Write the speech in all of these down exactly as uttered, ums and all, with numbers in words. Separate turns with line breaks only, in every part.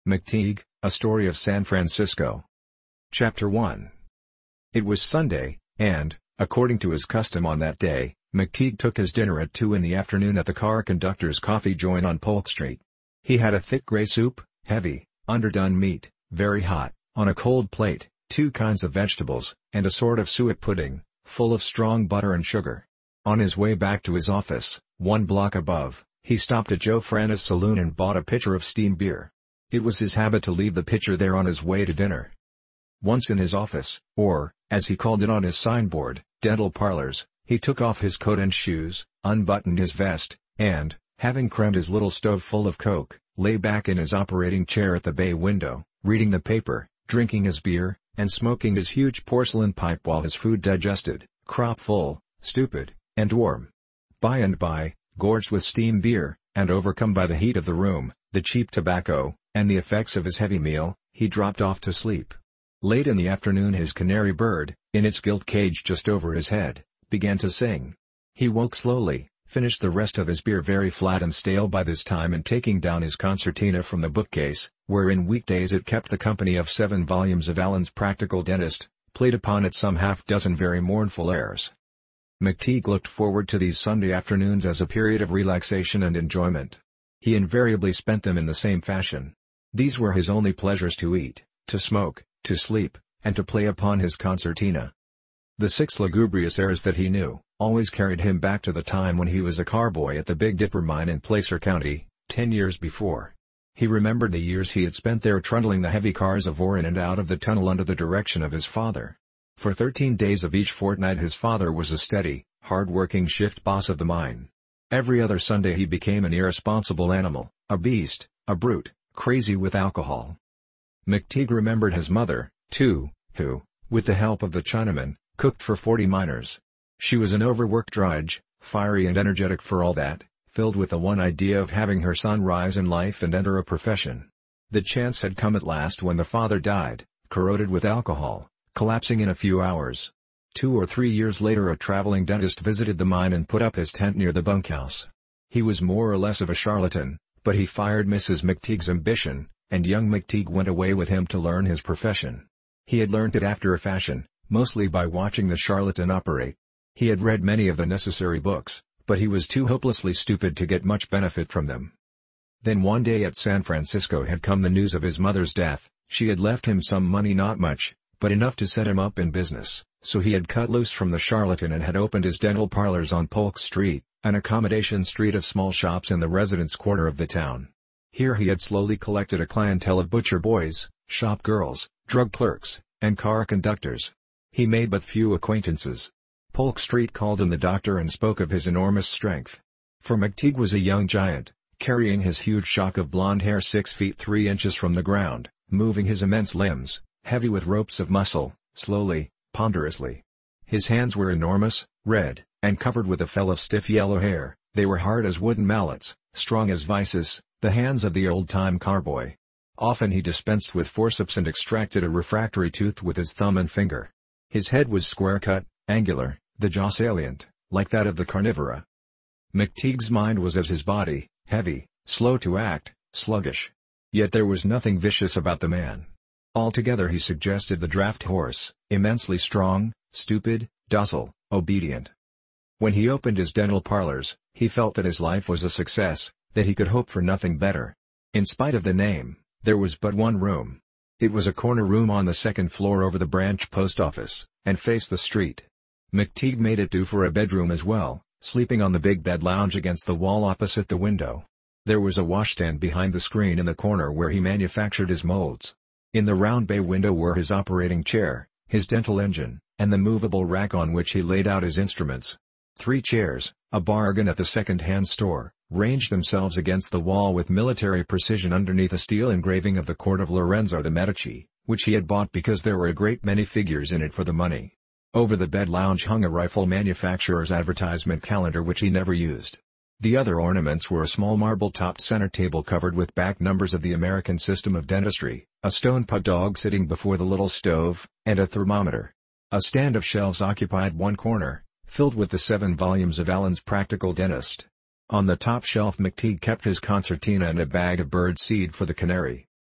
McTeague, A Story of San Francisco. Chapter one. It was Sunday, and, according to his custom on that day, McTeague took his dinner at two in the afternoon at the car conductor's coffee joint on Polk Street. He had a thick gray soup, heavy, underdone meat, very hot, on a cold plate, two kinds of vegetables, and a sort of suet pudding, full of strong butter and sugar. On his way back to his office, one block above, he stopped at Joe Franna's saloon and bought a pitcher of steam beer. It was his habit to leave the pitcher there on his way to dinner. Once in his office, or, as he called it on his signboard, dental parlors, he took off his coat and shoes, unbuttoned his vest, and, having crammed his little stove full of coke, lay back in his operating chair at the bay window, reading the paper, drinking his beer, and smoking his huge porcelain pipe while his food digested, crop full, stupid, and warm. By and by, gorged with steam beer, and overcome by the heat of the room, the cheap tobacco, and the effects of his heavy meal, he dropped off to sleep. Late in the afternoon his canary bird, in its gilt cage just over his head, began to sing. He woke slowly, finished the rest of his beer very flat and stale by this time, and taking down his concertina from the bookcase, where in weekdays it kept the company of seven volumes of Allen's Practical Dentist, played upon it some half-dozen very mournful airs. McTeague looked forward to these Sunday afternoons as a period of relaxation and enjoyment. He invariably spent them in the same fashion. These were his only pleasures: to eat, to smoke, to sleep, and to play upon his concertina. The six lugubrious airs that he knew, always carried him back to the time when he was a carboy at the Big Dipper mine in Placer County, ten years before. He remembered the years he had spent there trundling the heavy cars of ore in and out of the tunnel under the direction of his father. For thirteen days of each fortnight his father was a steady, hard-working shift boss of the mine. Every other Sunday he became an irresponsible animal, a beast, a brute, crazy with alcohol. McTeague remembered his mother, too, who, with the help of the Chinaman, cooked for forty miners. She was an overworked drudge, fiery and energetic for all that, filled with the one idea of having her son rise in life and enter a profession. The chance had come at last when the father died, corroded with alcohol, collapsing in a few hours. Two or three years later a traveling dentist visited the mine and put up his tent near the bunkhouse. He was more or less of a charlatan, but he fired Missus McTeague's ambition, and young McTeague went away with him to learn his profession. He had learned it after a fashion, mostly by watching the charlatan operate. He had read many of the necessary books, but he was too hopelessly stupid to get much benefit from them. Then one day at San Francisco had come the news of his mother's death. She had left him some money, not much, but enough to set him up in business, so he had cut loose from the charlatan and had opened his dental parlors on Polk Street, an accommodation street of small shops in the residence quarter of the town. Here he had slowly collected a clientele of butcher boys, shop girls, drug clerks, and car conductors. He made but few acquaintances. Polk Street called him the doctor and spoke of his enormous strength. For McTeague was a young giant, carrying his huge shock of blonde hair six feet three inches from the ground, moving his immense limbs, heavy with ropes of muscle, slowly, ponderously. His hands were enormous, red, and covered with a fell of stiff yellow hair. They were hard as wooden mallets, strong as vices, the hands of the old-time carboy. Often he dispensed with forceps and extracted a refractory tooth with his thumb and finger. His head was square-cut, angular, the jaw salient, like that of the carnivora. McTeague's mind was as his body, heavy, slow to act, sluggish. Yet there was nothing vicious about the man. Altogether he suggested the draft horse, immensely strong, stupid, docile, obedient. When he opened his dental parlors, he felt that his life was a success, that he could hope for nothing better. In spite of the name, there was but one room. It was a corner room on the second floor over the branch post office, and faced the street. McTeague made it do for a bedroom as well, sleeping on the big bed lounge against the wall opposite the window. There was a washstand behind the screen in the corner where he manufactured his molds. In the round bay window were his operating chair, his dental engine, and the movable rack on which he laid out his instruments. Three chairs, a bargain at the second-hand store, ranged themselves against the wall with military precision underneath a steel engraving of the court of Lorenzo de' Medici, which he had bought because there were a great many figures in it for the money. Over the bed lounge hung a rifle manufacturer's advertisement calendar which he never used. The other ornaments were a small marble-topped center table covered with back numbers of the American System of Dentistry, a stone pug dog sitting before the little stove, and a thermometer. A stand of shelves occupied one corner, filled with the seven volumes of Allen's Practical Dentist. On the top shelf McTeague kept his concertina and a bag of bird seed for the canary.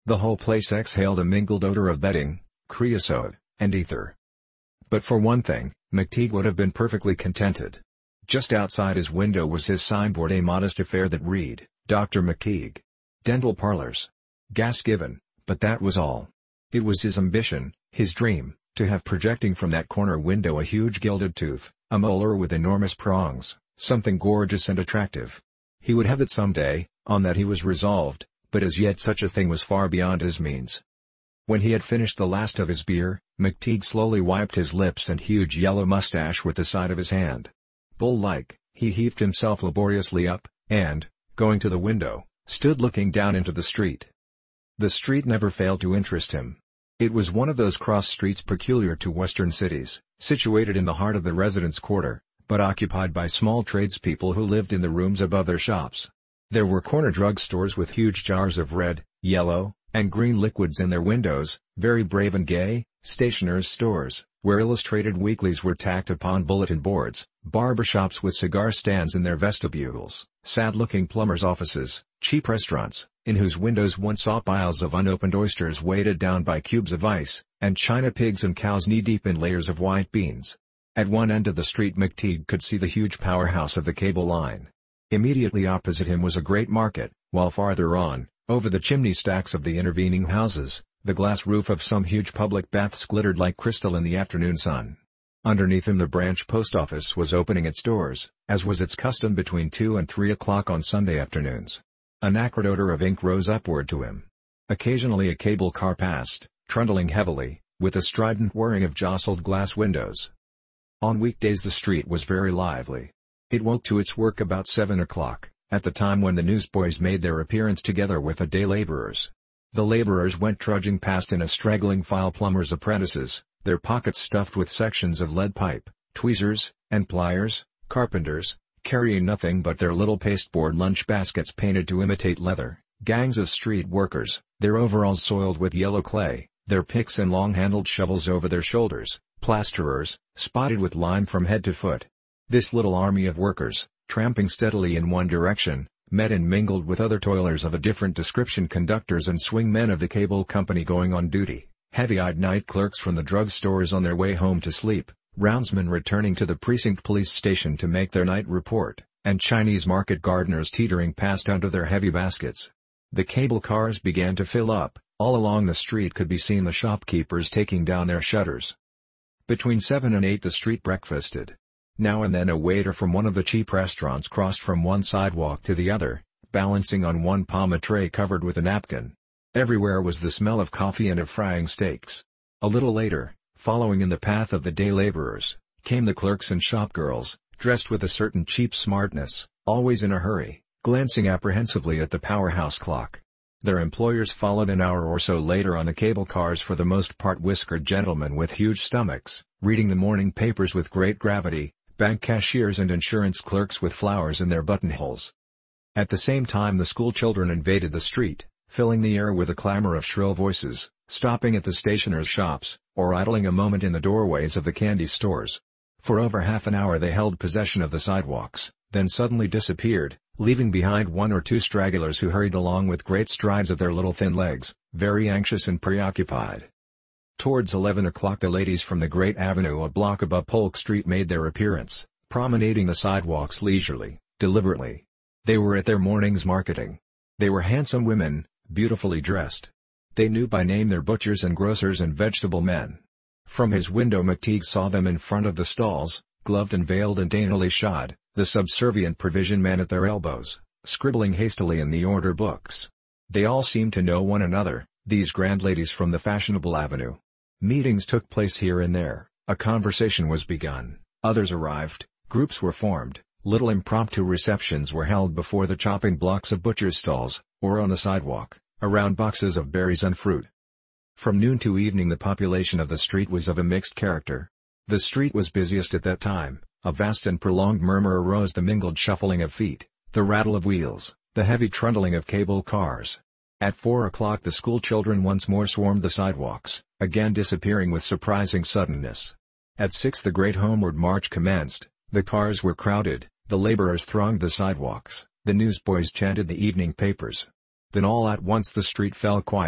The whole place exhaled a mingled odor of bedding, creosote, and ether. But for one thing, McTeague would have been perfectly contented. Just outside his window was his signboard, a modest affair that read, Doctor McTeague. Dental parlors. Gas given, but that was all. It was his ambition, his dream, to have projecting from that corner window a huge gilded tooth, a molar with enormous prongs, something gorgeous and attractive. He would have it someday, on that he was resolved, but as yet such a thing was far beyond his means. When he had finished the last of his beer, McTeague slowly wiped his lips and huge yellow mustache with the side of his hand. Bull-like, he heaved himself laboriously up, and, going to the window, stood looking down into the street. The street never failed to interest him. It was one of those cross streets peculiar to western cities, situated in the heart of the residence quarter, but occupied by small tradespeople who lived in the rooms above their shops. There were corner drug stores with huge jars of red, yellow, and green liquids in their windows, very brave and gay, stationers' stores, where illustrated weeklies were tacked upon bulletin boards, barber shops with cigar stands in their vestibules, sad-looking plumbers' offices, cheap restaurants, in whose windows one saw piles of unopened oysters weighted down by cubes of ice, and china pigs and cows knee-deep in layers of white beans. At one end of the street McTeague could see the huge powerhouse of the cable line. Immediately opposite him was a great market, while farther on, over the chimney stacks of the intervening houses, the glass roof of some huge public baths glittered like crystal in the afternoon sun. Underneath him the branch post office was opening its doors, as was its custom between two and three o'clock on Sunday afternoons. An acrid odor of ink rose upward to him. Occasionally a cable car passed, trundling heavily, with a strident whirring of jostled glass windows. On weekdays the street was very lively. It woke to its work about seven o'clock, at the time when the newsboys made their appearance together with the day laborers. The laborers went trudging past in a straggling file, plumbers' apprentices, their pockets stuffed with sections of lead pipe, tweezers, and pliers, carpenters, carrying nothing but their little pasteboard lunch baskets painted to imitate leather, gangs of street workers, their overalls soiled with yellow clay, their picks and long-handled shovels over their shoulders, plasterers, spotted with lime from head to foot. This little army of workers, tramping steadily in one direction, met and mingled with other toilers of a different description, conductors and swing men of the cable company going on duty, heavy-eyed night clerks from the drug stores on their way home to sleep, roundsmen returning to the precinct police station to make their night report, and Chinese market gardeners teetering past under their heavy baskets. The cable cars began to fill up. All along the street could be seen the shopkeepers taking down their shutters. Between seven and eight the street breakfasted. Now and then a waiter from one of the cheap restaurants crossed from one sidewalk to the other, balancing on one palm a tray covered with a napkin. Everywhere was the smell of coffee and of frying steaks. A little later, following in the path of the day laborers, came the clerks and shopgirls, dressed with a certain cheap smartness, always in a hurry, glancing apprehensively at the powerhouse clock. Their employers followed an hour or so later on the cable cars, for the most part whiskered gentlemen with huge stomachs, reading the morning papers with great gravity, bank cashiers and insurance clerks with flowers in their buttonholes. At the same time the school children invaded the street, filling the air with a clamor of shrill voices, stopping at the stationers' shops, or idling a moment in the doorways of the candy stores. For over half an hour they held possession of the sidewalks, then suddenly disappeared, leaving behind one or two stragglers who hurried along with great strides of their little thin legs, very anxious and preoccupied. Towards eleven o'clock the ladies from the great avenue a block above Polk Street made their appearance, promenading the sidewalks leisurely, deliberately. They were at their morning's marketing. They were handsome women, beautifully dressed. They knew by name their butchers and grocers and vegetable men. From his window McTeague saw them in front of the stalls, gloved and veiled and daintily shod, the subservient provision men at their elbows, scribbling hastily in the order books. They all seemed to know one another, these grand ladies from the fashionable avenue. Meetings took place here and there, a conversation was begun, others arrived, groups were formed, little impromptu receptions were held before the chopping blocks of butchers' stalls, or on the sidewalk, around boxes of berries and fruit. From noon to evening the population of the street was of a mixed character. The street was busiest at that time. A vast and prolonged murmur arose, the mingled shuffling of feet, the rattle of wheels, the heavy trundling of cable cars. At four o'clock the school children once more swarmed the sidewalks, again disappearing with surprising suddenness. At six the great homeward march commenced, the cars were crowded, the laborers thronged the sidewalks, the newsboys chanted the evening papers. Then all at once the street fell quiet,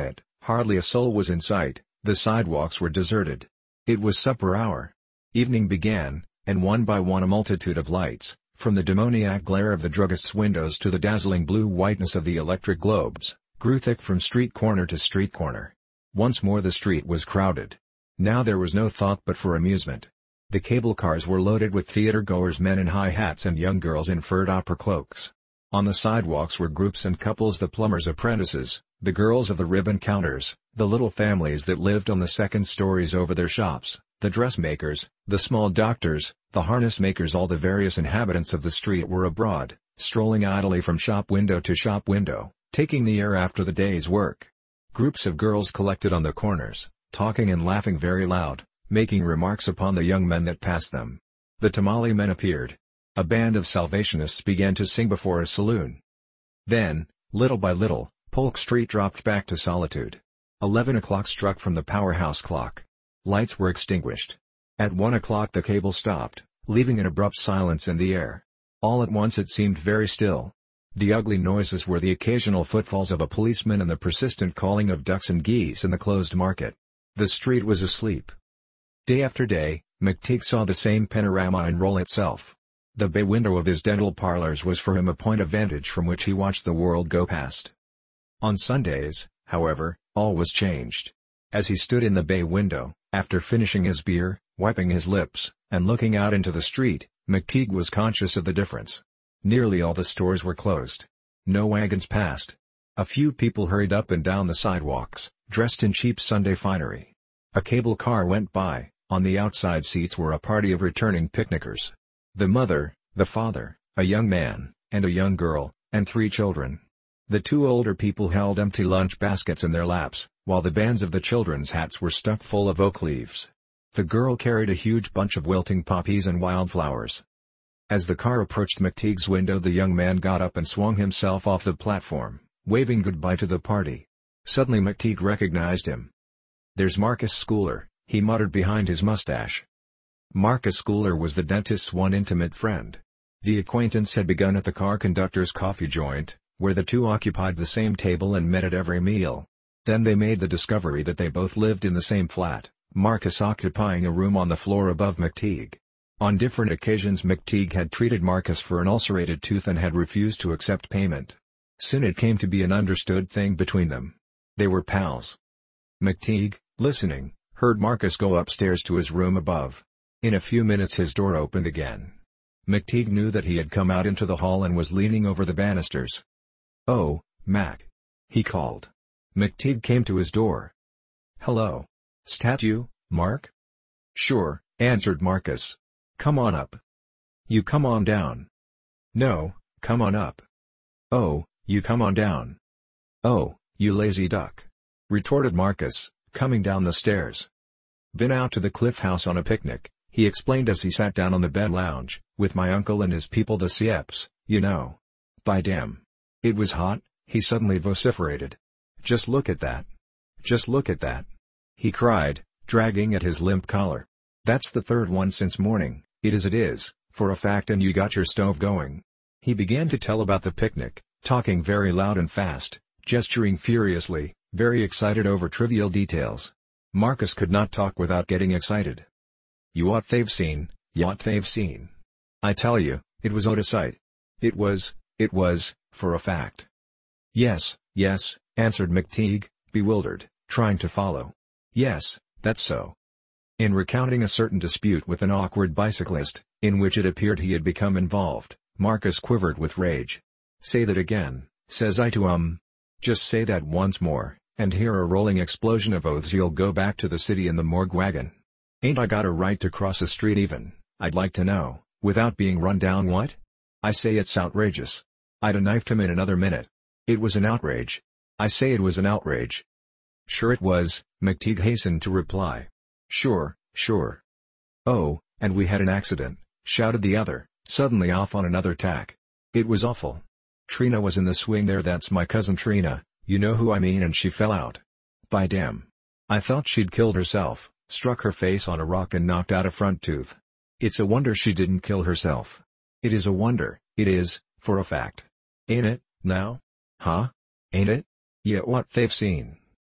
Hardly a soul was in sight, the sidewalks were deserted. It was supper hour. Evening began, and one by one a multitude of lights, from the demoniac glare of the druggist's windows to the dazzling blue whiteness of the electric globes, grew thick from street corner to street corner. Once more the street was crowded. Now there was no thought but for amusement. The cable cars were loaded with theater-goers, men in high hats and young girls in furred opera cloaks. On the sidewalks were groups and couples, the plumbers' apprentices, the girls of the ribbon counters, the little families that lived on the second stories over their shops, the dressmakers, the small doctors, the harness makers. All the various inhabitants of the street were abroad, strolling idly from shop window to shop window, taking the air after the day's work. Groups of girls collected on the corners, talking and laughing very loud, making remarks upon the young men that passed them. The tamale men appeared. A band of Salvationists began to sing before a saloon. Then, little by little, Polk Street dropped back to solitude. Eleven o'clock struck from the powerhouse clock. Lights were extinguished. At one o'clock the cable stopped, leaving an abrupt silence in the air. All at once it seemed very still. The ugly noises were the occasional footfalls of a policeman and the persistent calling of ducks and geese in the closed market. The street was asleep. Day after day, McTeague saw the same panorama unroll itself. The bay window of his dental parlors was for him a point of vantage from which he watched the world go past. On Sundays, however, all was changed. As he stood in the bay window, after finishing his beer, wiping his lips, and looking out into the street, McTeague was conscious of the difference. Nearly all the stores were closed. No wagons passed. A few people hurried up and down the sidewalks, dressed in cheap Sunday finery. A cable car went by. On the outside seats were a party of returning picnickers. The mother, the father, a young man, and a young girl, and three children. The two older people held empty lunch baskets in their laps, while the bands of the children's hats were stuck full of oak leaves. The girl carried a huge bunch of wilting poppies and wildflowers. As the car approached McTeague's window, the young man got up and swung himself off the platform, waving goodbye to the party. Suddenly McTeague recognized him. "There's Marcus Schooler," he muttered behind his mustache. Marcus Schooler was the dentist's one intimate friend. The acquaintance had begun at the car conductor's coffee joint, where the two occupied the same table and met at every meal. Then they made the discovery that they both lived in the same flat, Marcus occupying a room on the floor above McTeague. On different occasions McTeague had treated Marcus for an ulcerated tooth and had refused to accept payment. Soon it came to be an understood thing between them. They were pals. McTeague, listening, heard Marcus go upstairs to his room above. In a few minutes his door opened again. McTeague knew that he had come out into the hall and was leaning over the banisters. "Oh, Mac," he called. McTeague came to his door. "Hello. Stat you, Mark?" "Sure," answered Marcus. "Come on up." "You come on down." "No, come on up." "Oh, you come on down." "Oh, you lazy duck," retorted Marcus, coming down the stairs. "Been out to the Cliff House on a picnic," he explained as he sat down on the bed lounge, "with my uncle and his people, the Sieps, you know. By damn. It was hot," he suddenly vociferated. "Just look at that. Just look at that," he cried, dragging at his limp collar. "That's the third one since morning, it is it is, for a fact, and you got your stove going." He began to tell about the picnic, talking very loud and fast, gesturing furiously, very excited over trivial details. Marcus could not talk without getting excited. "You ought they've seen, you ought they've seen. I tell you, it was out of sight. It was, it was, for a fact." "Yes, yes," answered McTeague, bewildered, trying to follow. "Yes, that's so." In recounting a certain dispute with an awkward bicyclist, in which it appeared he had become involved, Marcus quivered with rage. "Say that again," says I to um. "Just say that once more, and hear a rolling explosion of oaths. You'll go back to the city in the morgue wagon. Ain't I got a right to cross a street even, I'd like to know, without being run down? What? I say it's outrageous. I'd a knifed him in another minute. It was an outrage. I say it was an outrage." "Sure it was," McTeague hastened to reply. "Sure, sure." "Oh, and we had an accident," shouted the other, suddenly off on another tack. "It was awful. Trina was in the swing there. That's my cousin Trina, you know who I mean, and she fell out. By damn. I thought she'd killed herself, struck her face on a rock and knocked out a front tooth. It's a wonder she didn't kill herself. It is a wonder, it is, for a fact. Ain't it, now? Huh? Ain't it? Yeah, what they've seen."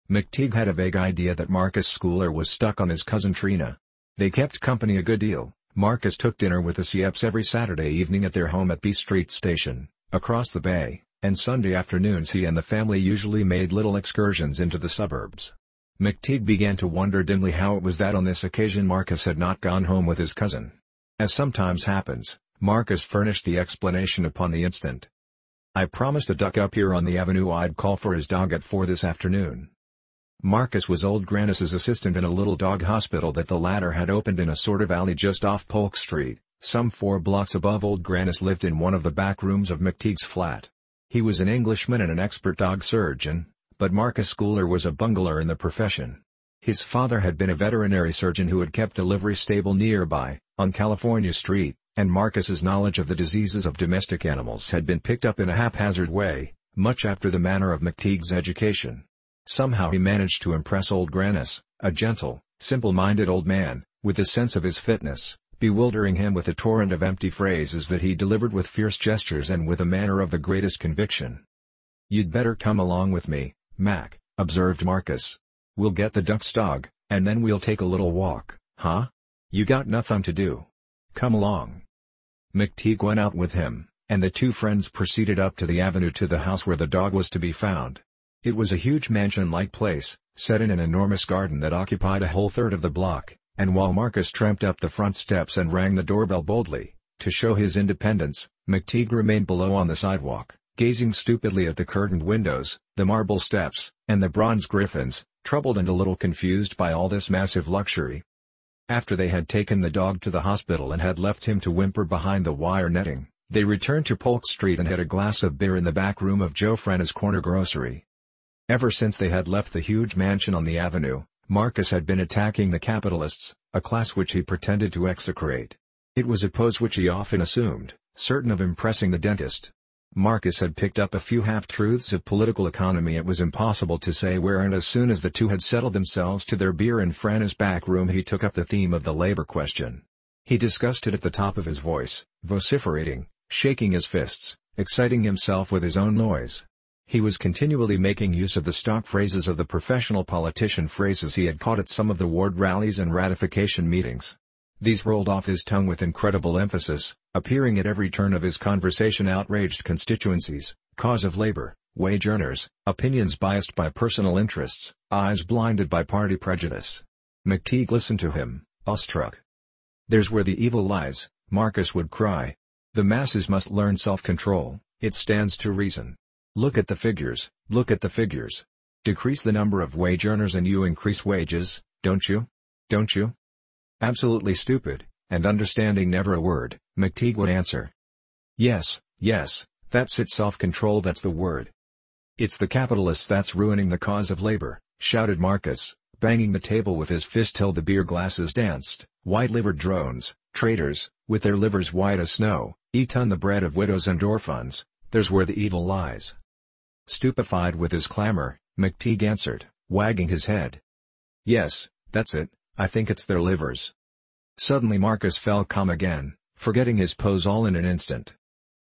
McTeague had a vague idea that Marcus Schooler was stuck on his cousin Trina. They kept company a good deal. Marcus took dinner with the Sieps every Saturday evening at their home at B Street Station, across the bay, and Sunday afternoons he and the family usually made little excursions into the suburbs. McTeague began to wonder dimly how it was that on this occasion Marcus had not gone home with his cousin. As sometimes happens, Marcus furnished the explanation upon the instant. "I promised a duck up here on the avenue I'd call for his dog at four this afternoon." Marcus was old Grannis's assistant in a little dog hospital that the latter had opened in a sort of alley just off Polk Street, some four blocks above. Old Grannis lived in one of the back rooms of McTeague's flat. He was an Englishman and an expert dog surgeon, but Marcus Schooler was a bungler in the profession. His father had been a veterinary surgeon who had kept a livery stable nearby, on California Street, and Marcus's knowledge of the diseases of domestic animals had been picked up in a haphazard way, much after the manner of McTeague's education. Somehow he managed to impress old Grannis, a gentle, simple-minded old man, with a sense of his fitness, bewildering him with a torrent of empty phrases that he delivered with fierce gestures and with a manner of the greatest conviction. "You'd better come along with me, Mac," observed Marcus. "We'll get the duck's dog, and then we'll take a little walk, huh? You got nothing to do. Come along." McTeague went out with him, and the two friends proceeded up to the avenue to the house where the dog was to be found. It was a huge mansion-like place, set in an enormous garden that occupied a whole third of the block, and while Marcus tramped up the front steps and rang the doorbell boldly, to show his independence, McTeague remained below on the sidewalk, gazing stupidly at the curtained windows, the marble steps, and the bronze griffins, troubled and a little confused by all this massive luxury. After they had taken the dog to the hospital and had left him to whimper behind the wire netting, they returned to Polk Street and had a glass of beer in the back room of Joe Frana's corner grocery. Ever since they had left the huge mansion on the avenue, Marcus had been attacking the capitalists, a class which he pretended to execrate. It was a pose which he often assumed, certain of impressing the dentist. Marcus had picked up a few half-truths of political economy it was impossible to say where, and as soon as the two had settled themselves to their beer in Frana's back room he took up the theme of the labor question. He discussed it at the top of his voice, vociferating, shaking his fists, exciting himself with his own noise. He was continually making use of the stock phrases of the professional politician, phrases he had caught at some of the ward rallies and ratification meetings. These rolled off his tongue with incredible emphasis, appearing at every turn of his conversation: outraged constituencies, cause of labor, wage earners, opinions biased by personal interests, eyes blinded by party prejudice. McTeague listened to him, awestruck. "There's where the evil lies," Marcus would cry. "The masses must learn self-control, it stands to reason. Look at the figures, look at the figures. Decrease the number of wage earners and you increase wages, don't you? Don't you?" Absolutely stupid, and understanding never a word, McTeague would answer. "Yes, yes, that's it, self-control, that's the word. It's the capitalists that's ruining the cause of labor," shouted Marcus, banging the table with his fist till the beer glasses danced. "White-livered drones, traitors, with their livers white as snow, eat on the bread of widows and orphans, there's where the evil lies." Stupefied with his clamor, McTeague answered, wagging his head. "Yes, that's it, I think it's their livers." Suddenly Marcus fell calm again, forgetting his pose all in an instant.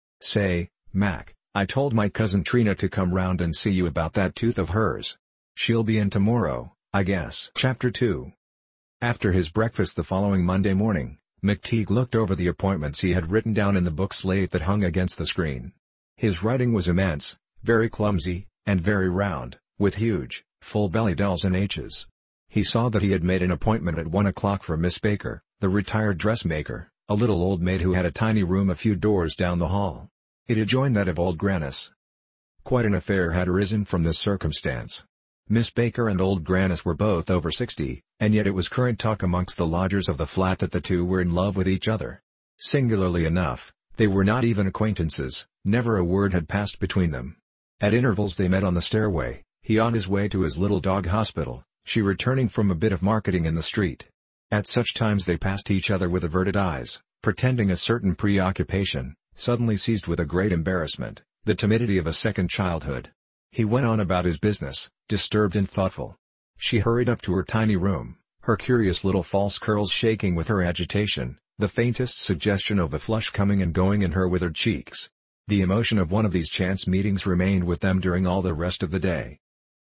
"Say, Mac, I told my cousin Trina to come round and see you about that tooth of hers. She'll be in tomorrow, I guess." Chapter two. After his breakfast the following Monday morning, McTeague looked over the appointments he had written down in the book slate that hung against the screen. His writing was immense, very clumsy, and very round, with huge, full-bellied L's and H's. He saw that he had made an appointment at one o'clock for Miss Baker, the retired dressmaker, a little old maid who had a tiny room a few doors down the hall. It adjoined that of old Grannis. Quite an affair had arisen from this circumstance. Miss Baker and old Grannis were both over sixty, and yet it was current talk amongst the lodgers of the flat that the two were in love with each other. Singularly enough, they were not even acquaintances, never a word had passed between them. At intervals they met on the stairway, he on his way to his little dog hospital, she returning from a bit of marketing in the street. At such times they passed each other with averted eyes, pretending a certain preoccupation, suddenly seized with a great embarrassment, the timidity of a second childhood. He went on about his business, disturbed and thoughtful. She hurried up to her tiny room, her curious little false curls shaking with her agitation, the faintest suggestion of a flush coming and going in her withered cheeks. The emotion of one of these chance meetings remained with them during all the rest of the day.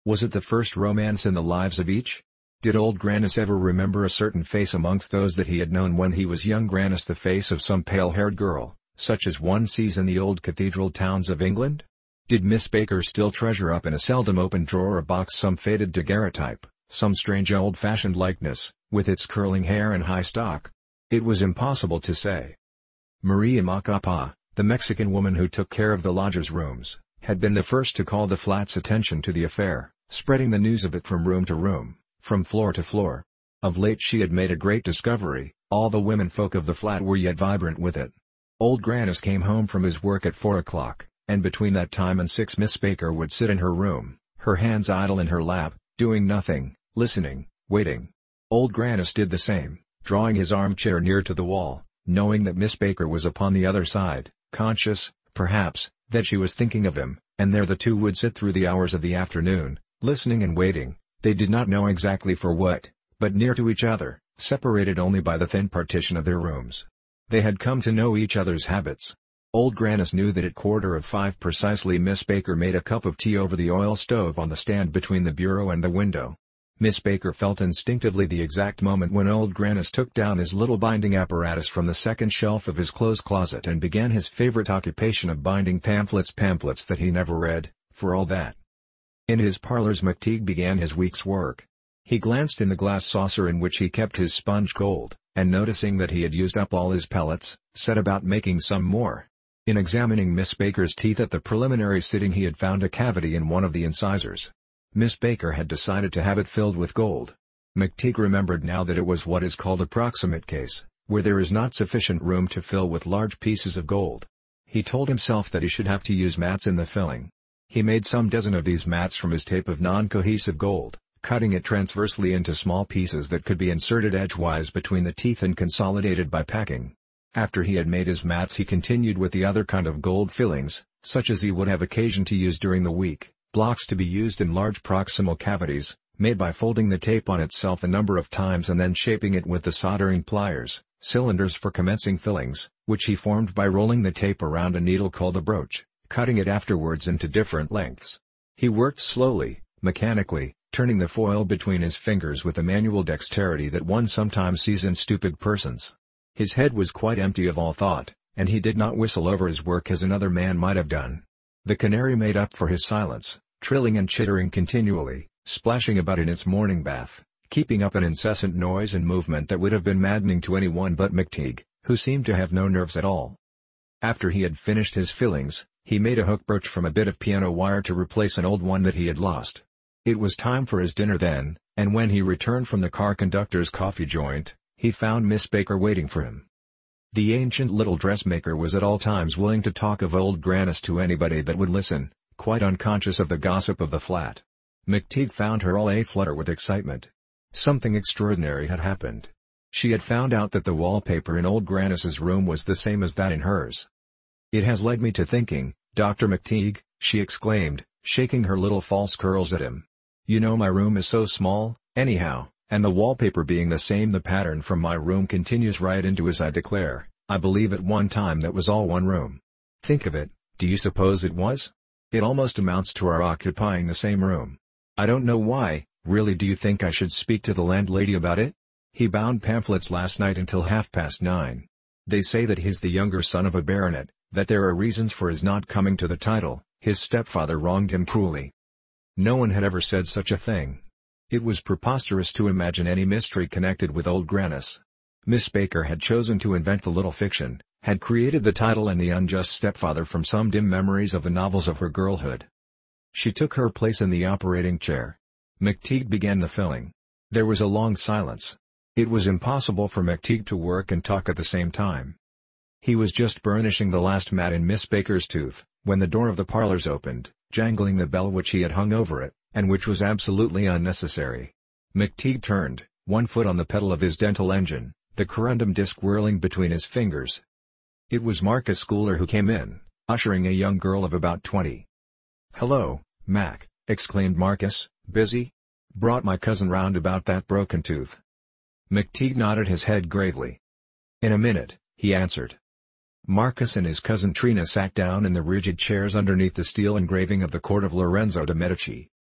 Was it the first romance in the lives of each? Did old Grannis ever remember a certain face amongst those that he had known when he was young? Grannis, the face of some pale-haired girl, such as one sees in the old cathedral towns of England? Did Miss Baker still treasure up in a seldom-opened drawer or box some faded daguerreotype, some strange old-fashioned likeness, with its curling hair and high stock? It was impossible to say. Maria Macapa, the Mexican woman who took care of the lodgers' rooms, had been the first to call the flat's attention to the affair, spreading the news of it from room to room, from floor to floor. Of late she had made a great discovery: all the women folk of the flat were yet vibrant with it. Old Grannis came home from his work at four o'clock, and between that time and six Miss Baker would sit in her room, her hands idle in her lap, doing nothing, listening, waiting. Old Grannis did the same, drawing his armchair near to the wall, knowing that Miss Baker was upon the other side, conscious, perhaps, that she was thinking of him, and there the two would sit through the hours of the afternoon, listening and waiting, they did not know exactly for what, but near to each other, separated only by the thin partition of their rooms. They had come to know each other's habits. Old Grannis knew that at quarter of five precisely Miss Baker made a cup of tea over the oil stove on the stand between the bureau and the window. Miss Baker felt instinctively the exact moment when old Grannis took down his little binding apparatus from the second shelf of his clothes closet and began his favorite occupation of binding pamphlets pamphlets that he never read, for all that. In his parlors McTeague began his week's work. He glanced in the glass saucer in which he kept his sponge gold, and noticing that he had used up all his pellets, set about making some more. In examining Miss Baker's teeth at the preliminary sitting he had found a cavity in one of the incisors. Miss Baker had decided to have it filled with gold. McTeague remembered now that it was what is called a proximate case, where there is not sufficient room to fill with large pieces of gold. He told himself that he should have to use mats in the filling. He made some dozen of these mats from his tape of non-cohesive gold, cutting it transversely into small pieces that could be inserted edgewise between the teeth and consolidated by packing. After he had made his mats he continued with the other kind of gold fillings, such as he would have occasion to use during the week. Blocks to be used in large proximal cavities, made by folding the tape on itself a number of times and then shaping it with the soldering pliers, cylinders for commencing fillings, which he formed by rolling the tape around a needle called a broach, cutting it afterwards into different lengths. He worked slowly, mechanically, turning the foil between his fingers with a manual dexterity that one sometimes sees in stupid persons. His head was quite empty of all thought, and he did not whistle over his work as another man might have done. The canary made up for his silence, trilling and chittering continually, splashing about in its morning bath, keeping up an incessant noise and movement that would have been maddening to anyone but McTeague, who seemed to have no nerves at all. After he had finished his fillings, he made a hook brooch from a bit of piano wire to replace an old one that he had lost. It was time for his dinner then, and when he returned from the car conductor's coffee joint, he found Miss Baker waiting for him. The ancient little dressmaker was at all times willing to talk of old Grannis to anybody that would listen, quite unconscious of the gossip of the flat. McTeague found her all aflutter with excitement. Something extraordinary had happened. She had found out that the wallpaper in old Grannis's room was the same as that in hers. "It has led me to thinking, Doctor McTeague," she exclaimed, shaking her little false curls at him. "You know my room is so small, anyhow, and the wallpaper being the same the pattern from my room continues right into his. I declare, I believe at one time that was all one room. Think of it, do you suppose it was? It almost amounts to our occupying the same room. I don't know why, really. Do you think I should speak to the landlady about it? He bound pamphlets last night until half past nine. They say that he's the younger son of a baronet, that there are reasons for his not coming to the title, his stepfather wronged him cruelly." No one had ever said such a thing. It was preposterous to imagine any mystery connected with old Grannis. Miss Baker had chosen to invent the little fiction, had created the title and the unjust stepfather from some dim memories of the novels of her girlhood. She took her place in the operating chair. McTeague began the filling. There was a long silence. It was impossible for McTeague to work and talk at the same time. He was just burnishing the last mat in Miss Baker's tooth, when the door of the parlors opened, jangling the bell which he had hung over it, and which was absolutely unnecessary. McTeague turned, one foot on the pedal of his dental engine, the corundum disc whirling between his fingers. It was Marcus Schooler who came in, ushering a young girl of about twenty. "Hello, Mac," exclaimed Marcus, "busy? Brought my cousin round about that broken tooth." McTeague nodded his head gravely. "In a minute," he answered. Marcus and his cousin Trina sat down in the rigid chairs underneath the steel engraving of the court of Lorenzo de' Medici.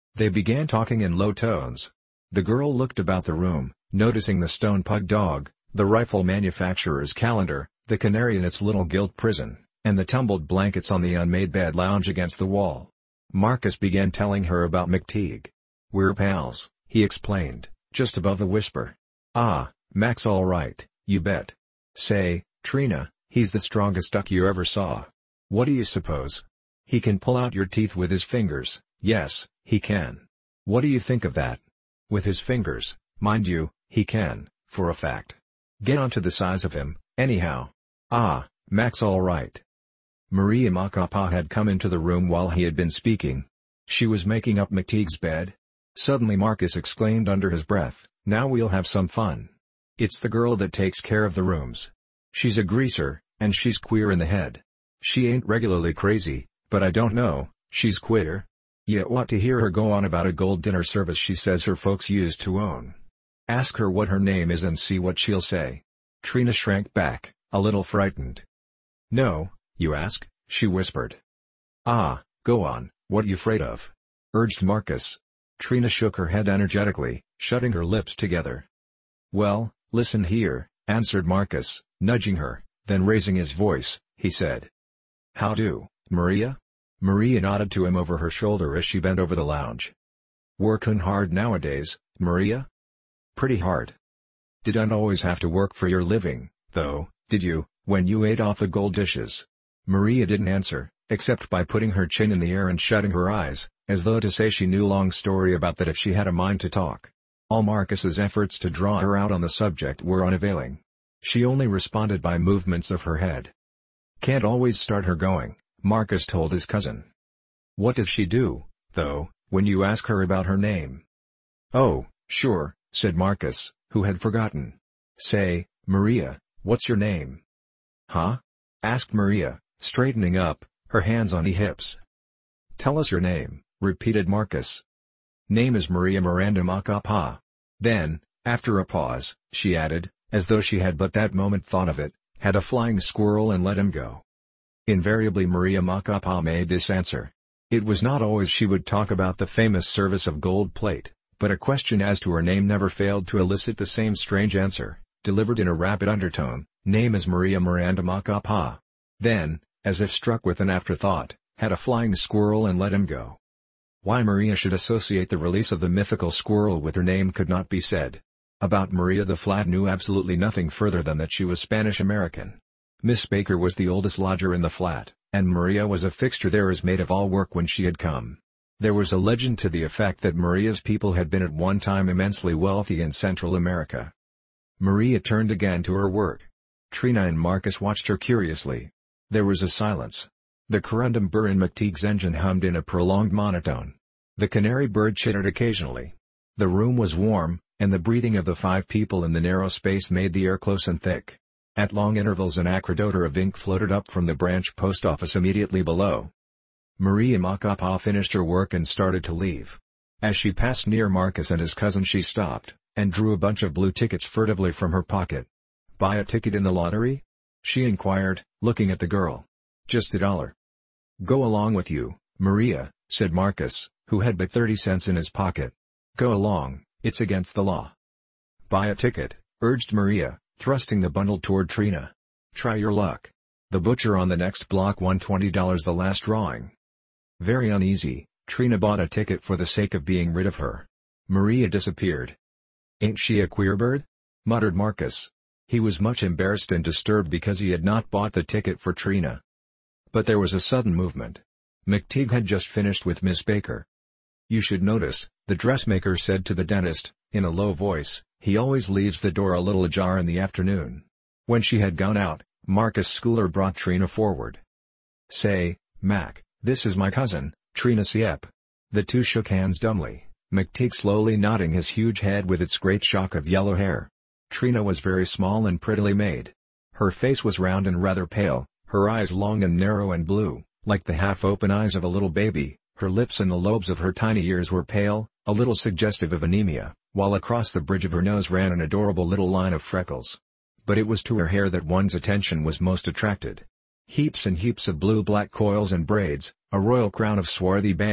They began talking in low tones. The girl looked about the room, noticing the stone pug dog, the rifle manufacturer's calendar, the canary in its little gilt prison, and the tumbled blankets on the unmade bed lounge against the wall. Marcus began telling her about McTeague. "We're pals," he explained, just above a whisper. "Ah, Mac's all right, you bet. Say, Trina, he's the strongest duck you ever saw. What do you suppose? He can pull out your teeth with his fingers. Yes, he can. What do you think of that? With his fingers, mind you, he can, for a fact. Get onto the size of him, anyhow. Ah, Mac's all right." Maria Macapa had come into the room while he had been speaking. She was making up McTeague's bed. Suddenly Marcus exclaimed under his breath, "Now we'll have some fun. It's the girl that takes care of the rooms. She's a greaser, and she's queer in the head. She ain't regularly crazy, but I don't know, she's queer. You ought to hear her go on about a gold dinner service she says her folks used to own. Ask her what her name is and see what she'll say." Trina shrank back, a little frightened. "No, you ask," she whispered. "Ah, go on, what you afraid of?" urged Marcus. Trina shook her head energetically, shutting her lips together. "Well, listen here," answered Marcus, nudging her, then raising his voice, he said. "How do, Maria?" Maria nodded to him over her shoulder as she bent over the lounge. "Workin' hard nowadays, Maria?" "Pretty hard." "Didn't always have to work for your living, though, did you, when you ate off the gold dishes?" Maria didn't answer, except by putting her chin in the air and shutting her eyes, as though to say she knew long story about that if she had a mind to talk. All Marcus's efforts to draw her out on the subject were unavailing. She only responded by movements of her head. "Can't always start her going," Marcus told his cousin. "What does she do, though, when you ask her about her name?" "Oh, sure," said Marcus, who had forgotten. "Say, Maria, what's your name?" "Huh?" asked Maria, straightening up, her hands on her hips. "Tell us your name," repeated Marcus. "Name is Maria Miranda Macapa." Then, after a pause, she added, as though she had but that moment thought of it, "Had a flying squirrel and let him go." Invariably Maria Macapa made this answer. It was not always she would talk about the famous service of gold plate, but a question as to her name never failed to elicit the same strange answer, delivered in a rapid undertone, "Name is Maria Miranda Macapa." Then, as if struck with an afterthought, "Had a flying squirrel and let him go." Why Maria should associate the release of the mythical squirrel with her name could not be said. About Maria the flat knew absolutely nothing further than that she was Spanish-American. Miss Baker was the oldest lodger in the flat, and Maria was a fixture there as maid of all work when she had come. There was a legend to the effect that Maria's people had been at one time immensely wealthy in Central America. Maria turned again to her work. Trina and Marcus watched her curiously. There was a silence. The corundum burr in McTeague's engine hummed in a prolonged monotone. The canary bird chittered occasionally. The room was warm, and the breathing of the five people in the narrow space made the air close and thick. At long intervals an acrid odor of ink floated up from the branch post office immediately below. Maria Macapa finished her work and started to leave. As she passed near Marcus and his cousin she stopped, and drew a bunch of blue tickets furtively from her pocket. "Buy a ticket in the lottery?" she inquired, looking at the girl. "Just a dollar." "Go along with you, Maria," said Marcus, who had but thirty cents in his pocket. "Go along, it's against the law." "Buy a ticket," urged Maria, thrusting the bundle toward Trina. "Try your luck. The butcher on the next block won twenty dollars the last drawing." Very uneasy, Trina bought a ticket for the sake of being rid of her. Maria disappeared. "Ain't she a queer bird?" muttered Marcus. He was much embarrassed and disturbed because he had not bought the ticket for Trina. But there was a sudden movement. McTeague had just finished with Miss Baker. "You should notice," the dressmaker said to the dentist, in a low voice, "he always leaves the door a little ajar in the afternoon." When she had gone out, Marcus Schuyler brought Trina forward. "Say, Mac, this is my cousin, Trina Sieppe." The two shook hands dumbly, McTeague slowly nodding his huge head with its great shock of yellow hair. Trina was very small and prettily made. Her face was round and rather pale, her eyes long and narrow and blue, like the half-open eyes of a little baby. Her lips and the lobes of her tiny ears were pale, a little suggestive of anemia, while across the bridge of her nose ran an adorable little line of freckles. But it was to her hair that one's attention was most attracted. Heaps and heaps of blue-black coils and braids, a royal crown of swarthy bands,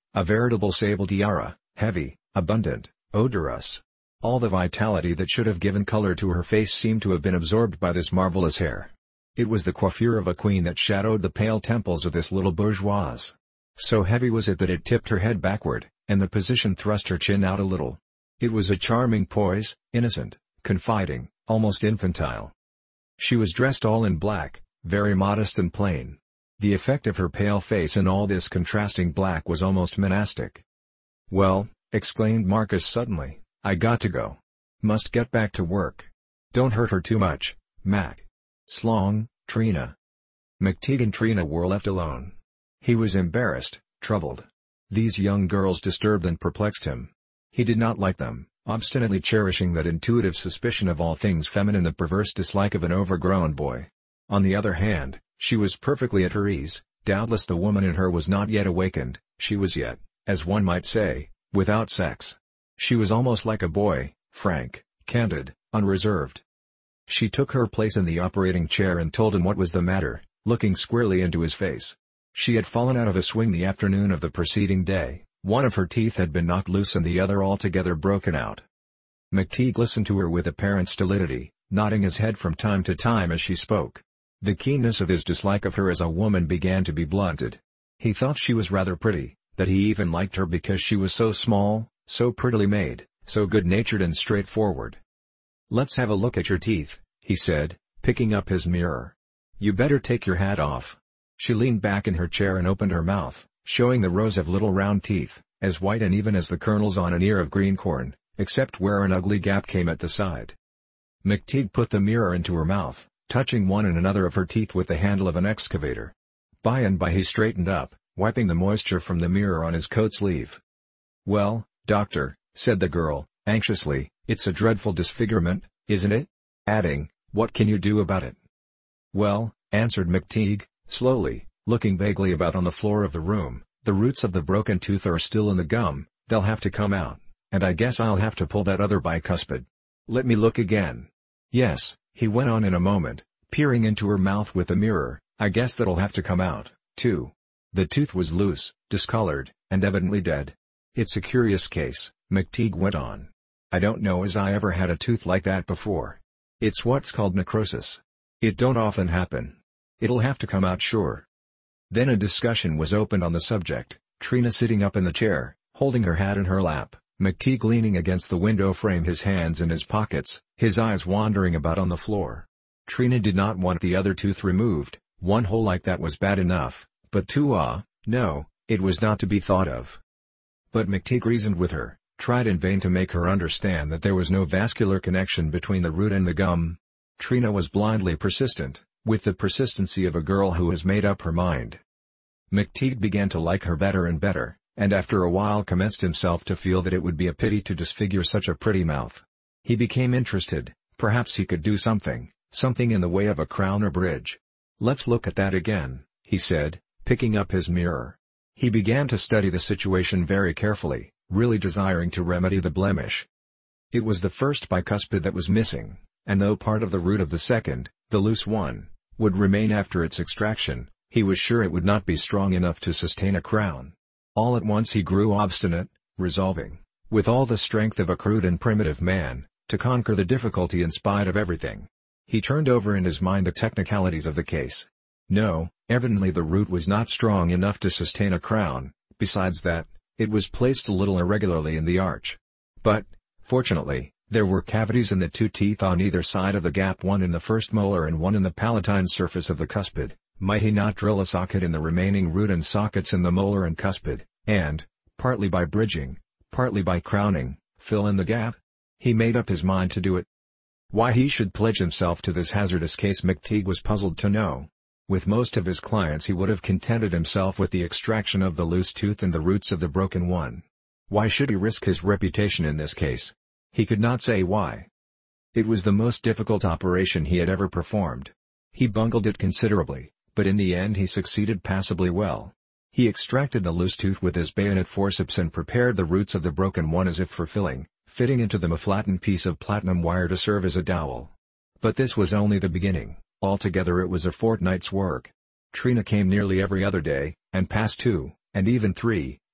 A veritable sable tiara, heavy, abundant, odorous. All the vitality that should have given color to her face seemed to have been absorbed by this marvelous hair. It was the coiffure of a queen that shadowed the pale temples of this little bourgeoise. So heavy was it that it tipped her head backward, and the position thrust her chin out a little. It was a charming poise, innocent, confiding, almost infantile. She was dressed all in black, very modest and plain. The effect of her pale face in all this contrasting black was almost monastic. "Well," exclaimed Marcus suddenly, "I got to go. Must get back to work. Don't hurt her too much, Mac. Slong, Trina." McTeague and Trina were left alone. He was embarrassed, troubled. These young girls disturbed and perplexed him. He did not like them, obstinately cherishing that intuitive suspicion of all things feminine, the perverse dislike of an overgrown boy. On the other hand, she was perfectly at her ease. Doubtless the woman in her was not yet awakened, she was yet, as one might say, without sex. She was almost like a boy, frank, candid, unreserved. She took her place in the operating chair and told him what was the matter, looking squarely into his face. She had fallen out of a swing the afternoon of the preceding day. One of her teeth had been knocked loose and the other altogether broken out. McTeague listened to her with apparent stolidity, nodding his head from time to time as she spoke. The keenness of his dislike of her as a woman began to be blunted. He thought she was rather pretty, that he even liked her because she was so small, so prettily made, so good-natured and straightforward. "Let's have a look at your teeth," he said, picking up his mirror. "You better take your hat off." She leaned back in her chair and opened her mouth, showing the rows of little round teeth, as white and even as the kernels on an ear of green corn, except where an ugly gap came at the side. McTeague put the mirror into her mouth, touching one and another of her teeth with the handle of an excavator. By and by he straightened up, wiping the moisture from the mirror on his coat sleeve. "Well, doctor," said the girl, anxiously, "it's a dreadful disfigurement, isn't it?" Adding, "What can you do about it?" "Well," answered McTeague, slowly, looking vaguely about on the floor of the room, "the roots of the broken tooth are still in the gum, they'll have to come out, and I guess I'll have to pull that other bicuspid. Let me look again. Yes," he went on in a moment, peering into her mouth with the mirror, "I guess that'll have to come out, too." The tooth was loose, discolored, and evidently dead. "It's a curious case," McTeague went on. "I don't know as I ever had a tooth like that before. It's what's called necrosis. It don't often happen. It'll have to come out sure." Then a discussion was opened on the subject, Trina sitting up in the chair, holding her hat in her lap, McTeague leaning against the window frame, his hands in his pockets, his eyes wandering about on the floor. Trina did not want the other tooth removed. One hole like that was bad enough, but two ah, no, it was not to be thought of. But McTeague reasoned with her, tried in vain to make her understand that there was no vascular connection between the root and the gum. Trina was blindly persistent, with the persistency of a girl who has made up her mind. McTeague began to like her better and better, and after a while commenced himself to feel that it would be a pity to disfigure such a pretty mouth. He became interested. Perhaps he could do something, something in the way of a crown or bridge. "Let's look at that again," he said, picking up his mirror. He began to study the situation very carefully, really desiring to remedy the blemish. It was the first bicuspid that was missing, and though part of the root of the second, the loose one, would remain after its extraction, he was sure it would not be strong enough to sustain a crown. All at once he grew obstinate, resolving, with all the strength of a crude and primitive man, to conquer the difficulty in spite of everything. He turned over in his mind the technicalities of the case. No, evidently the root was not strong enough to sustain a crown. Besides that, it was placed a little irregularly in the arch. But, fortunately, there were cavities in the two teeth on either side of the gap, one in the first molar and one in the palatine surface of the cuspid. Might he not drill a socket in the remaining root and sockets in the molar and cuspid, and, partly by bridging, partly by crowning, fill in the gap? He made up his mind to do it. Why he should pledge himself to this hazardous case McTeague was puzzled to know. With most of his clients he would have contented himself with the extraction of the loose tooth and the roots of the broken one. Why should he risk his reputation in this case? He could not say why. It was the most difficult operation he had ever performed. He bungled it considerably, but in the end he succeeded passably well. He extracted the loose tooth with his bayonet forceps and prepared the roots of the broken one as if for filling, fitting into them a flattened piece of platinum wire to serve as a dowel. But this was only the beginning. Altogether it was a fortnight's work. Trina came nearly every other day, and past two, and even three,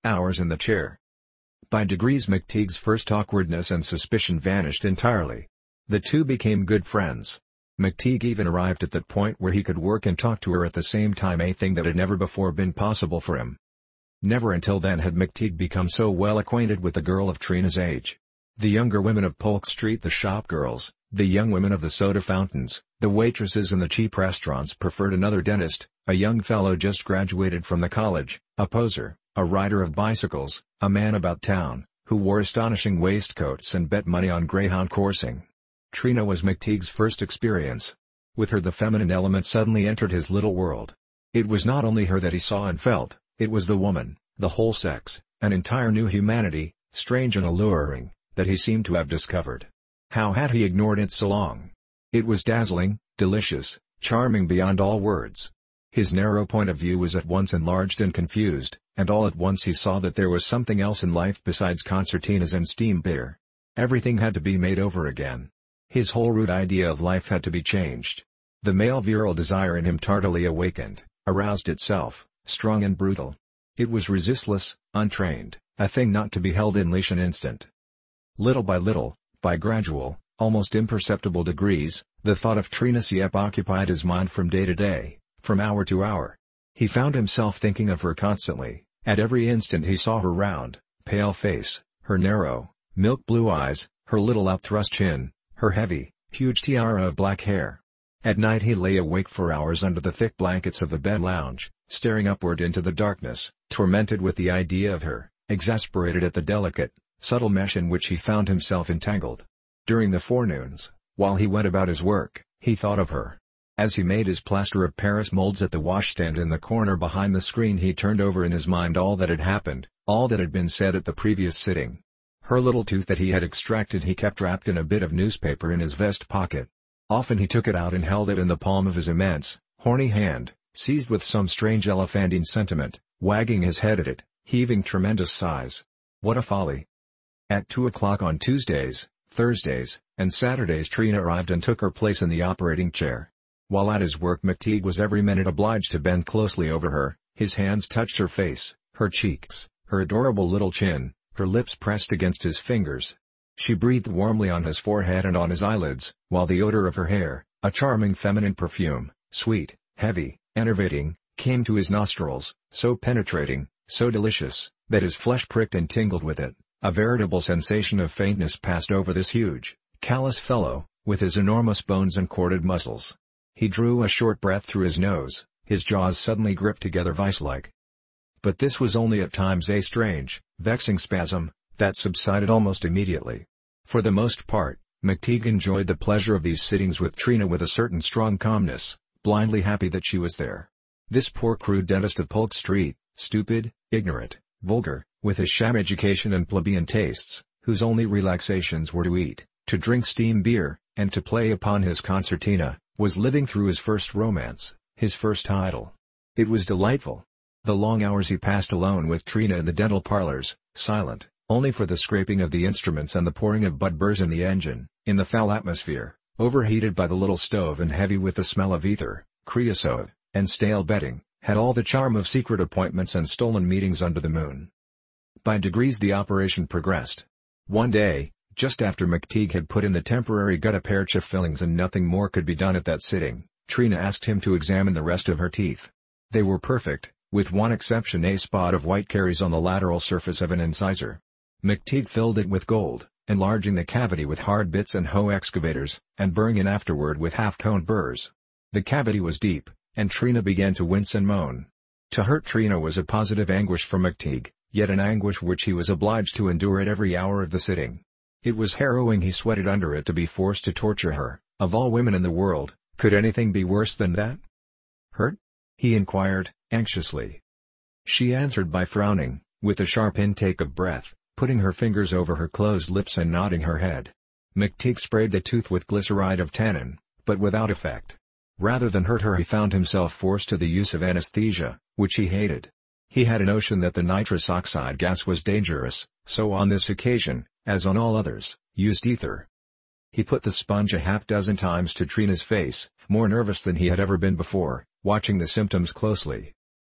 hours in the chair. By degrees McTeague's first awkwardness and suspicion vanished entirely. The two became good friends. McTeague even arrived at that point where he could work and talk to her at the same time, a thing that had never before been possible for him. Never until then had McTeague become so well acquainted with a girl of Trina's age. The younger women of Polk Street, the shop girls, the young women of the soda fountains, the waitresses in the cheap restaurants preferred another dentist, a young fellow just graduated from the college, a poser, a rider of bicycles, a man about town, who wore astonishing waistcoats and bet money on greyhound coursing. Trina was McTeague's first experience. With her the feminine element suddenly entered his little world. It was not only her that he saw and felt, it was the woman, the whole sex, an entire new humanity, strange and alluring, that he seemed to have discovered. How had he ignored it so long? It was dazzling, delicious, charming beyond all words. His narrow point of view was at once enlarged and confused, and all at once he saw that there was something else in life besides concertinas and steam beer. Everything had to be made over again. His whole rude idea of life had to be changed. The male virile desire in him tardily awakened, aroused itself, strong and brutal. It was resistless, untrained, a thing not to be held in leash an instant. Little by little, by gradual, almost imperceptible degrees, the thought of Trina Siepp occupied his mind from day to day, from hour to hour. He found himself thinking of her constantly. At every instant he saw her round, pale face, her narrow, milk-blue eyes, her little out-thrust chin, her heavy, huge tiara of black hair. At night he lay awake for hours under the thick blankets of the bed lounge, staring upward into the darkness, tormented with the idea of her, exasperated at the delicate, subtle mesh in which he found himself entangled. During the forenoons, while he went about his work, he thought of her. As he made his plaster of Paris molds at the washstand in the corner behind the screen, he turned over in his mind all that had happened, all that had been said at the previous sitting. Her little tooth that he had extracted he kept wrapped in a bit of newspaper in his vest pocket. Often he took it out and held it in the palm of his immense, horny hand, seized with some strange elephantine sentiment, wagging his head at it, heaving tremendous sighs. What a folly! At two o'clock on Tuesdays, Thursdays, and Saturdays Trina arrived and took her place in the operating chair. While at his work McTeague was every minute obliged to bend closely over her. His hands touched her face, her cheeks, her adorable little chin, her lips pressed against his fingers. She breathed warmly on his forehead and on his eyelids, while the odor of her hair, a charming feminine perfume, sweet, heavy, enervating, came to his nostrils, so penetrating, so delicious, that his flesh pricked and tingled with it. A veritable sensation of faintness passed over this huge, callous fellow, with his enormous bones and corded muscles. He drew a short breath through his nose, his jaws suddenly gripped together vice-like. But this was only at times a strange, vexing spasm, that subsided almost immediately. For the most part, McTeague enjoyed the pleasure of these sittings with Trina with a certain strong calmness, blindly happy that she was there. This poor crude dentist of Polk Street, stupid, ignorant, vulgar, with his sham education and plebeian tastes, whose only relaxations were to eat, to drink steam beer, and to play upon his concertina, was living through his first romance, his first idol. It was delightful. The long hours he passed alone with Trina in the dental parlors, silent, only for the scraping of the instruments and the pouring of butt burrs in the engine, in the foul atmosphere, overheated by the little stove and heavy with the smell of ether, creosote, and stale bedding, had all the charm of secret appointments and stolen meetings under the moon. By degrees the operation progressed. One day, just after McTeague had put in the temporary gutta-percha fillings and nothing more could be done at that sitting, Trina asked him to examine the rest of her teeth. They were perfect, with one exception: a spot of white caries on the lateral surface of an incisor. McTeague filled it with gold, enlarging the cavity with hard bits and hoe excavators, and burring in afterward with half-coned burrs. The cavity was deep, and Trina began to wince and moan. To hurt Trina was a positive anguish for McTeague, yet an anguish which he was obliged to endure at every hour of the sitting. It was harrowing. He sweated under it to be forced to torture her. Of all women in the world, could anything be worse than that? Hurt? He inquired, anxiously. She answered by frowning, with a sharp intake of breath, putting her fingers over her closed lips and nodding her head. McTeague sprayed the tooth with glyceride of tannin, but without effect. Rather than hurt her, he found himself forced to the use of anesthesia, which he hated. He had a notion that the nitrous oxide gas was dangerous, so on this occasion, as on all others, used ether. He put the sponge a half dozen times to Trina's face, more nervous than he had ever been before, watching the symptoms closely.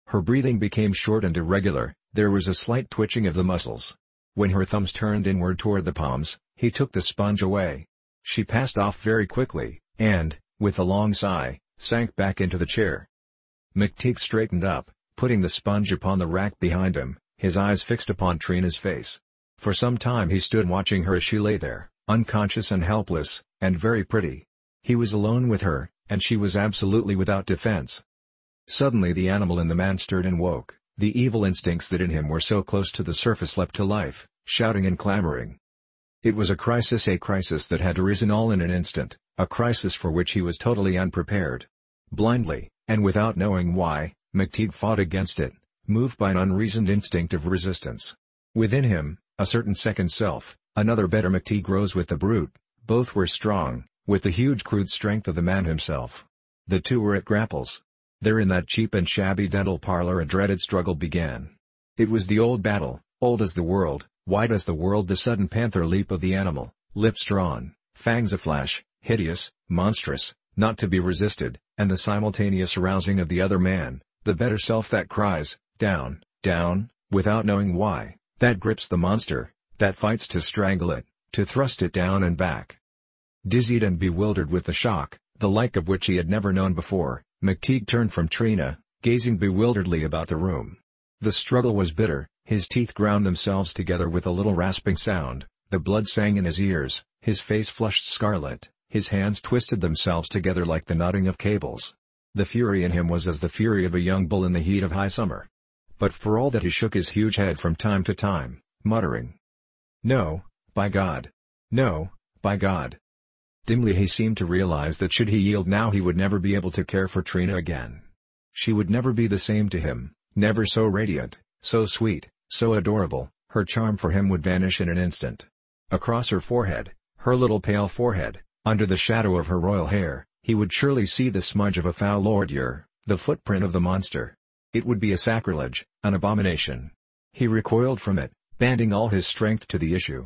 Her breathing became short and irregular, there was a slight twitching of the muscles. When her thumbs turned inward toward the palms, he took the sponge away. She passed off very quickly, and, with a long sigh, sank back into the chair. McTeague straightened up, putting the sponge upon the rack behind him, his eyes fixed upon Trina's face. For some time he stood watching her as she lay there, unconscious and helpless, and very pretty. He was alone with her, and she was absolutely without defense. Suddenly the animal in the man stirred and woke. The evil instincts that in him were so close to the surface leapt to life, shouting and clamoring. It was a crisis, a crisis that had arisen all in an instant, a crisis for which he was totally unprepared. Blindly, and without knowing why, McTeague fought against it, moved by an unreasoned instinct of resistance. Within him, a certain second self, another better McTeague rose with the brute. Both were strong, with the huge crude strength of the man himself. The two were at grapples. There in that cheap and shabby dental parlor a dreaded struggle began. It was the old battle, old as the world, wide as the world, the sudden panther leap of the animal, lips drawn, fangs aflash, hideous, monstrous, not to be resisted, and the simultaneous arousing of the other man, the better self that cries, down, down, without knowing why, that grips the monster, that fights to strangle it, to thrust it down and back. Dizzied and bewildered with the shock, the like of which he had never known before, McTeague turned from Trina, gazing bewilderedly about the room. The struggle was bitter, his teeth ground themselves together with a little rasping sound, the blood sang in his ears, his face flushed scarlet, his hands twisted themselves together like the knotting of cables. The fury in him was as the fury of a young bull in the heat of high summer. But for all that he shook his huge head from time to time, muttering, "No, by God! No, by God!" Dimly he seemed to realize that should he yield now he would never be able to care for Trina again. She would never be the same to him, never so radiant, so sweet, so adorable, her charm for him would vanish in an instant. Across her forehead, her little pale forehead, under the shadow of her royal hair, he would surely see the smudge of a foul ordure, the footprint of the monster. It would be a sacrilege, an abomination. He recoiled from it, banding all his strength to the issue.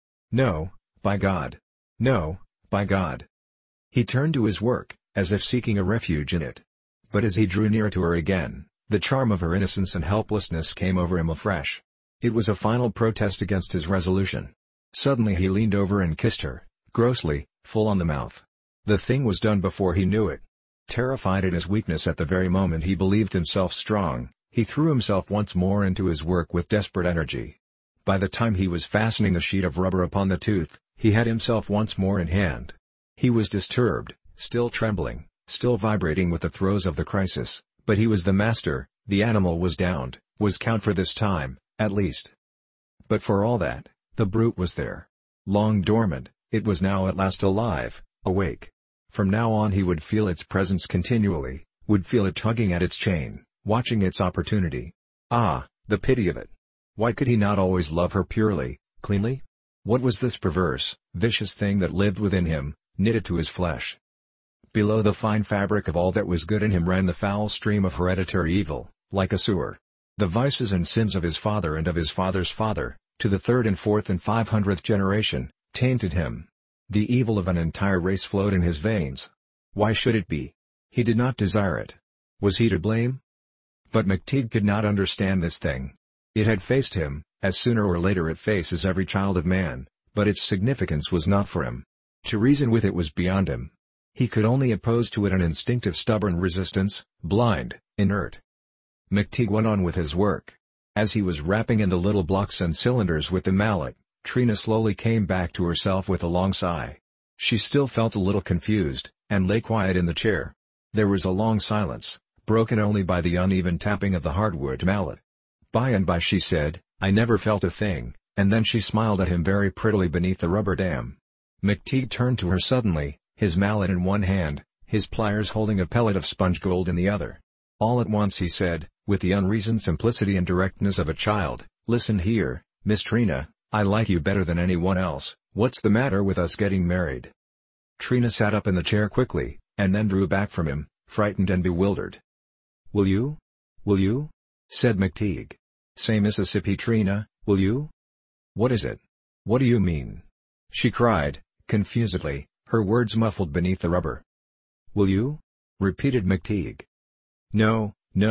No, by God! No, by God! He turned to his work, as if seeking a refuge in it. But as he drew near to her again, the charm of her innocence and helplessness came over him afresh. It was a final protest against his resolution. Suddenly he leaned over and kissed her, grossly, full on the mouth. The thing was done before he knew it. Terrified at his weakness at the very moment he believed himself strong, he threw himself once more into his work with desperate energy. By the time he was fastening the sheet of rubber upon the tooth, he had himself once more in hand. He was disturbed, still trembling, still vibrating with the throes of the crisis, but he was the master, the animal was downed, was count for this time, at least. But for all that, the brute was there. Long dormant, it was now at last alive, awake. From now on he would feel its presence continually, would feel it tugging at its chain, watching its opportunity. Ah, the pity of it! Why could he not always love her purely, cleanly? What was this perverse, vicious thing that lived within him, knitted to his flesh? Below the fine fabric of all that was good in him ran the foul stream of hereditary evil, like a sewer. The vices and sins of his father and of his father's father, to the third and fourth and five hundredth generation, tainted him. The evil of an entire race flowed in his veins. Why should it be? He did not desire it. Was he to blame? But McTeague could not understand this thing. It had faced him, as sooner or later it faces every child of man, but its significance was not for him. To reason with it was beyond him. He could only oppose to it an instinctive stubborn resistance, blind, inert. McTeague went on with his work. As he was rapping in the little blocks and cylinders with the mallet, Trina slowly came back to herself with a long sigh. She still felt a little confused, and lay quiet in the chair. There was a long silence, broken only by the uneven tapping of the hardwood mallet. By and by she said, "I never felt a thing," and then she smiled at him very prettily beneath the rubber dam. McTeague turned to her suddenly, his mallet in one hand, his pliers holding a pellet of sponge gold in the other. All at once he said, with the unreasoned simplicity and directness of a child, "Listen here, Miss Trina, I like you better than anyone else, what's the matter with us getting married?" Trina sat up in the chair quickly, and then drew back from him, frightened and bewildered. "Will you? Will you?" said McTeague. "Say Mississippi Trina, will you? What is it? What do you mean?" she cried, confusedly, her words muffled beneath the rubber. "Will you?" repeated McTeague. "No, no,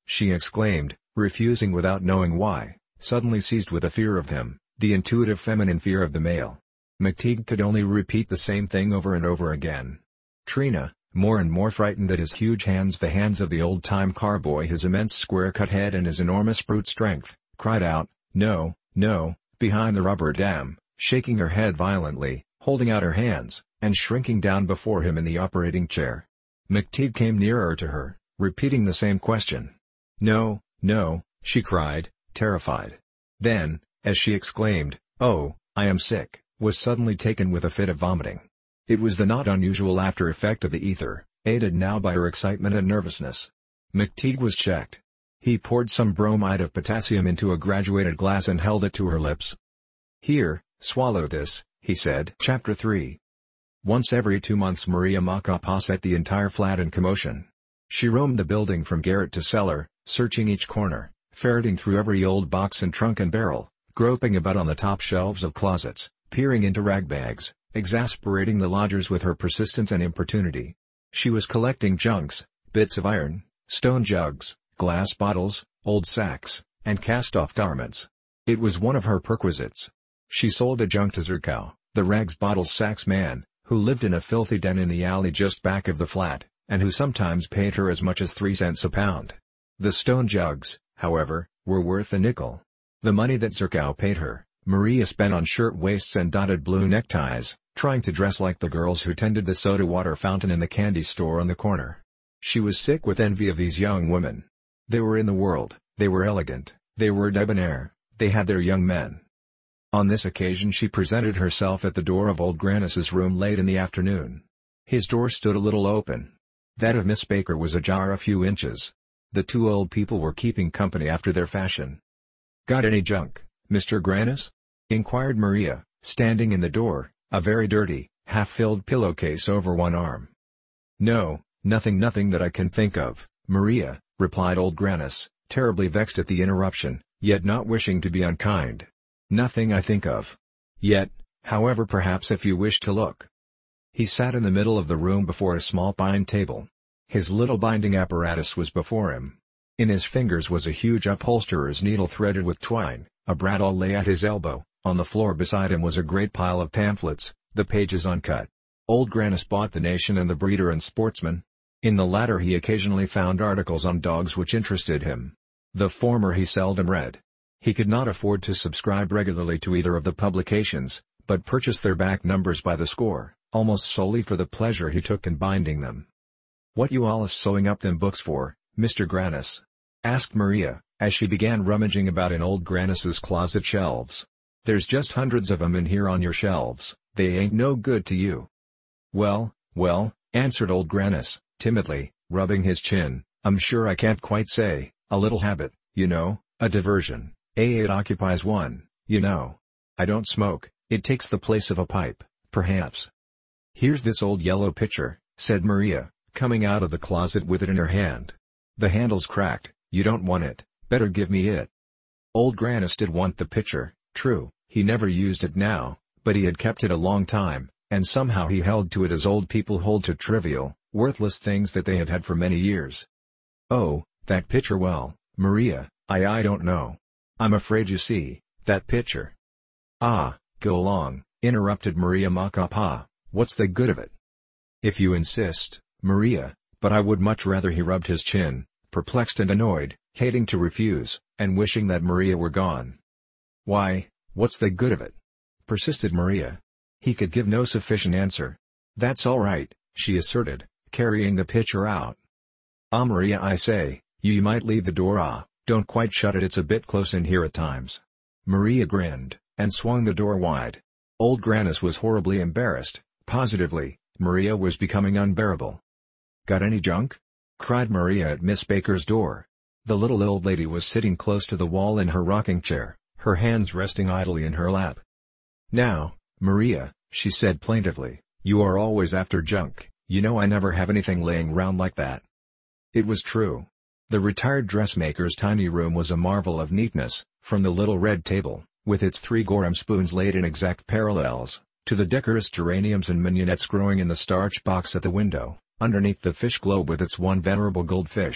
she exclaimed, refusing without knowing why, suddenly seized with a fear of him, the intuitive feminine fear of the male. McTeague could only repeat the same thing over and over again. Trina, more and more frightened at his huge hands, the hands of the old-time carboy, his immense square-cut head and his enormous brute strength, cried out, "No, no," behind the rubber dam, shaking her head violently, holding out her hands, and shrinking down before him in the operating chair. McTeague came nearer to her, repeating the same question. "No, no," she cried, terrified. Then, as she exclaimed, "Oh, I am sick," was suddenly taken with a fit of vomiting. It was the not unusual after effect of the ether, aided now by her excitement and nervousness. McTeague was checked. He poured some bromide of potassium into a graduated glass and held it to her lips. "Here, swallow this," he said. Chapter three. Once every two months Maria Macapa set the entire flat in commotion. She roamed the building from garret to cellar, searching each corner, ferreting through every old box and trunk and barrel, groping about on the top shelves of closets, peering into ragbags, exasperating the lodgers with her persistence and importunity. She was collecting junks, bits of iron, stone jugs, glass bottles, old sacks, and cast-off garments. It was one of her perquisites. She sold a junk to Zerkow, the rags bottles sacks man, who lived in a filthy den in the alley just back of the flat, and who sometimes paid her as much as three cents a pound. The stone jugs, however, were worth a nickel. The money that Zerkow paid her, Maria spent on shirt-waists and dotted blue neckties, trying to dress like the girls who tended the soda-water fountain in the candy store on the corner. She was sick with envy of these young women. They were in the world, they were elegant, they were debonair, they had their young men. On this occasion she presented herself at the door of old Grannis's room late in the afternoon. His door stood a little open. That of Miss Baker was ajar a few inches. The two old people were keeping company after their fashion. "Got any junk, Mister Grannis?" inquired Maria, standing in the door, a very dirty, half-filled pillowcase over one arm. "No, nothing nothing that I can think of, Maria," replied old Grannis, terribly vexed at the interruption, yet not wishing to be unkind. "Nothing I think of. Yet, however, perhaps if you wish to look." He sat in the middle of the room before a small pine table. His little binding apparatus was before him. In his fingers was a huge upholsterer's needle threaded with twine, a bradawl lay at his elbow, on the floor beside him was a great pile of pamphlets, the pages uncut. Old Grannis bought The Nation and The Breeder and Sportsman. In the latter he occasionally found articles on dogs which interested him. The former he seldom read. He could not afford to subscribe regularly to either of the publications, but purchased their back numbers by the score, almost solely for the pleasure he took in binding them. "What you allus sewing up them books for, Mister Grannis?" asked Maria, as she began rummaging about in old Grannis's closet shelves. "There's just hundreds of 'em in here on your shelves, they ain't no good to you." "Well, well," answered old Grannis, timidly, rubbing his chin, "I'm sure I can't quite say, a little habit, you know, a diversion, eh, it occupies one, you know. I don't smoke, it takes the place of a pipe, perhaps." "Here's this old yellow pitcher," said Maria, coming out of the closet with it in her hand. "The handle's cracked, you don't want it, better give me it." Old Grannis did want the pitcher, true, he never used it now, but he had kept it a long time, and somehow he held to it as old people hold to trivial, worthless things that they have had for many years. "Oh, that pitcher, well, Maria, I I don't know. I'm afraid you see, that pitcher—" "Ah, go along," interrupted Maria Macapa, "what's the good of it?" "If you insist, Maria, but I would much rather." He rubbed his chin, perplexed and annoyed, hating to refuse, and wishing that Maria were gone. "Why, what's the good of it?" persisted Maria. He could give no sufficient answer. "That's all right," she asserted, carrying the pitcher out. "Ah, Maria, I say, you might leave the door ah, don't quite shut it, it's a bit close in here at times." Maria grinned, and swung the door wide. Old Grannis was horribly embarrassed, positively, Maria was becoming unbearable. "Got any junk?" cried Maria at Miss Baker's door. The little old lady was sitting close to the wall in her rocking chair, her hands resting idly in her lap. "Now, Maria," she said plaintively, "you are always after junk, you know I never have anything laying round like that." It was true. The retired dressmaker's tiny room was a marvel of neatness, from the little red table, with its three Gorham spoons laid in exact parallels, to the decorous geraniums and mignonettes growing in the starch box at the window, underneath the fish globe with its one venerable goldfish.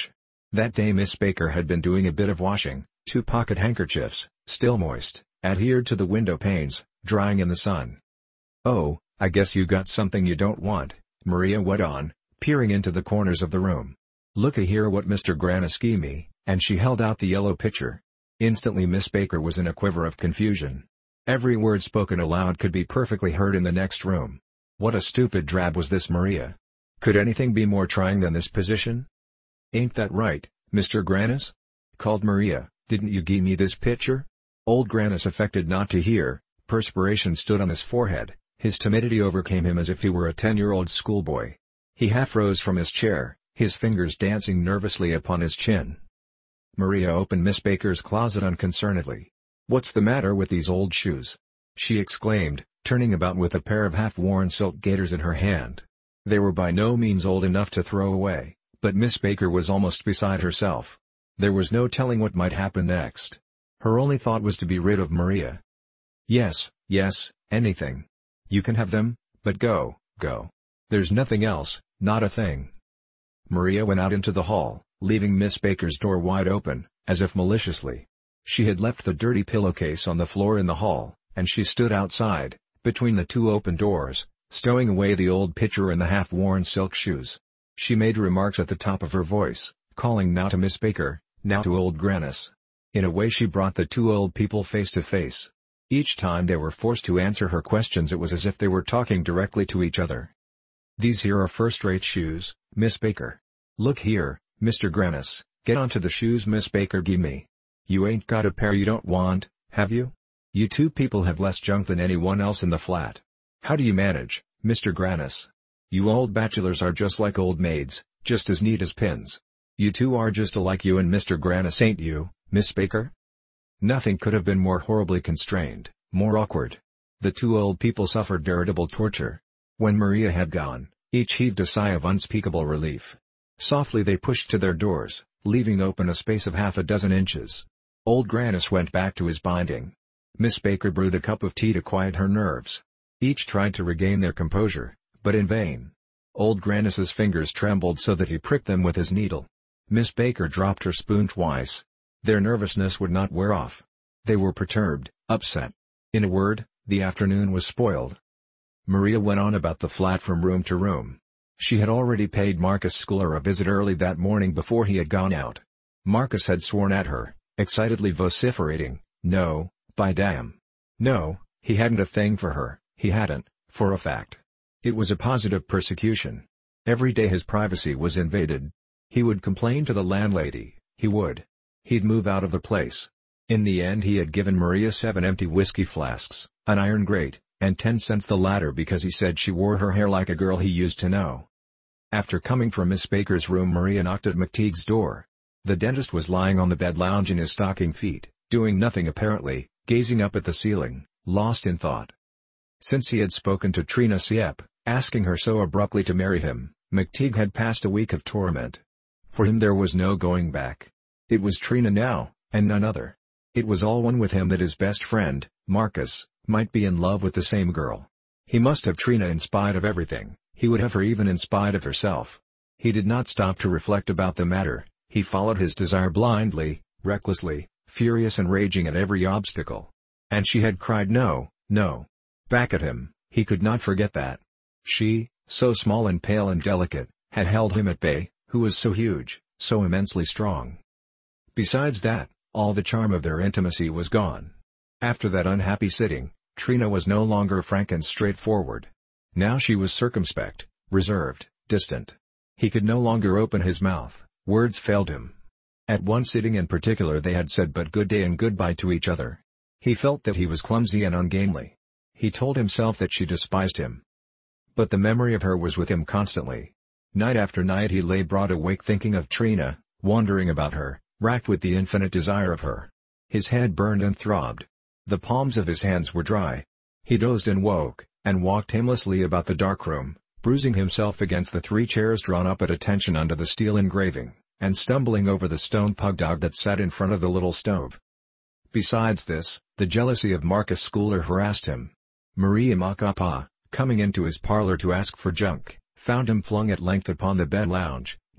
That day Miss Baker had been doing a bit of washing. Two pocket handkerchiefs, still moist, adhered to the window panes, drying in the sun. "Oh, I guess you got something you don't want," Maria went on, peering into the corners of the room. "Looky here what Mister Grannis gave me," and she held out the yellow pitcher. Instantly Miss Baker was in a quiver of confusion. Every word spoken aloud could be perfectly heard in the next room. What a stupid drab was this Maria! Could anything be more trying than this position? "Ain't that right, Mister Grannis?" called Maria. "Didn't you give me this pitcher?" Old Grannis affected not to hear. Perspiration stood on his forehead, his timidity overcame him as if he were a ten-year-old schoolboy. He half rose from his chair, his fingers dancing nervously upon his chin. Maria opened Miss Baker's closet unconcernedly. "What's the matter with these old shoes?" she exclaimed, turning about with a pair of half-worn silk gaiters in her hand. They were by no means old enough to throw away, but Miss Baker was almost beside herself. There was no telling what might happen next. Her only thought was to be rid of Maria. "Yes, yes, anything. You can have them, but go, go. There's nothing else, not a thing." Maria went out into the hall, leaving Miss Baker's door wide open, as if maliciously. She had left the dirty pillowcase on the floor in the hall, and she stood outside, between the two open doors, stowing away the old pitcher and the half-worn silk shoes. She made remarks at the top of her voice, calling now to Miss Baker, now to old Grannis. In a way she brought the two old people face to face. Each time they were forced to answer her questions it was as if they were talking directly to each other. "These here are first-rate shoes, Miss Baker. Look here, Mister Grannis, get onto the shoes Miss Baker give me. You ain't got a pair you don't want, have you? You two people have less junk than anyone else in the flat. How do you manage, Mister Grannis? You old bachelors are just like old maids, just as neat as pins. You two are just alike, you and Mister Grannis, ain't you, Miss Baker?" Nothing could have been more horribly constrained, more awkward. The two old people suffered veritable torture. When Maria had gone, each heaved a sigh of unspeakable relief. Softly they pushed to their doors, leaving open a space of half a dozen inches. Old Grannis went back to his binding. Miss Baker brewed a cup of tea to quiet her nerves. Each tried to regain their composure, but in vain. Old Grannis's fingers trembled so that he pricked them with his needle. Miss Baker dropped her spoon twice. Their nervousness would not wear off. They were perturbed, upset. In a word, the afternoon was spoiled. Maria went on about the flat from room to room. She had already paid Marcus Schuyler a visit early that morning before he had gone out. Marcus had sworn at her, excitedly vociferating, "No, by damn. No, he hadn't a thing for her, he hadn't, for a fact." It was a positive persecution. Every day his privacy was invaded. He would complain to the landlady, he would. He'd move out of the place. In the end he had given Maria seven empty whiskey flasks, an iron grate, and ten cents the latter because he said she wore her hair like a girl he used to know. After coming from Miss Baker's room Maria knocked at McTeague's door. The dentist was lying on the bed lounging his stocking feet, doing nothing apparently, gazing up at the ceiling, lost in thought. Since he had spoken to Trina Siepp, asking her so abruptly to marry him, McTeague had passed a week of torment. For him there was no going back. It was Trina now, and none other. It was all one with him that his best friend, Marcus, might be in love with the same girl. He must have Trina in spite of everything, he would have her even in spite of herself. He did not stop to reflect about the matter, he followed his desire blindly, recklessly, furious and raging at every obstacle. And she had cried no, no. Back at him, he could not forget that. She, so small and pale and delicate, had held him at bay, who was so huge, so immensely strong. Besides that, all the charm of their intimacy was gone. After that unhappy sitting, Trina was no longer frank and straightforward. Now she was circumspect, reserved, distant. He could no longer open his mouth, words failed him. At one sitting in particular they had said but good day and goodbye to each other. He felt that he was clumsy and ungainly. He told himself that she despised him. But the memory of her was with him constantly. Night after night he lay broad awake thinking of Trina, wondering about her, racked with the infinite desire of her. His head burned and throbbed. The palms of his hands were dry. He dozed and woke, and walked aimlessly about the dark room, bruising himself against the three chairs drawn up at attention under the steel engraving, and stumbling over the stone pugdog that sat in front of the little stove. Besides this, the jealousy of Marcus Schuyler harassed him. Maria Macapa, coming into his parlor to ask for junk, found him flung at length upon the bed lounge,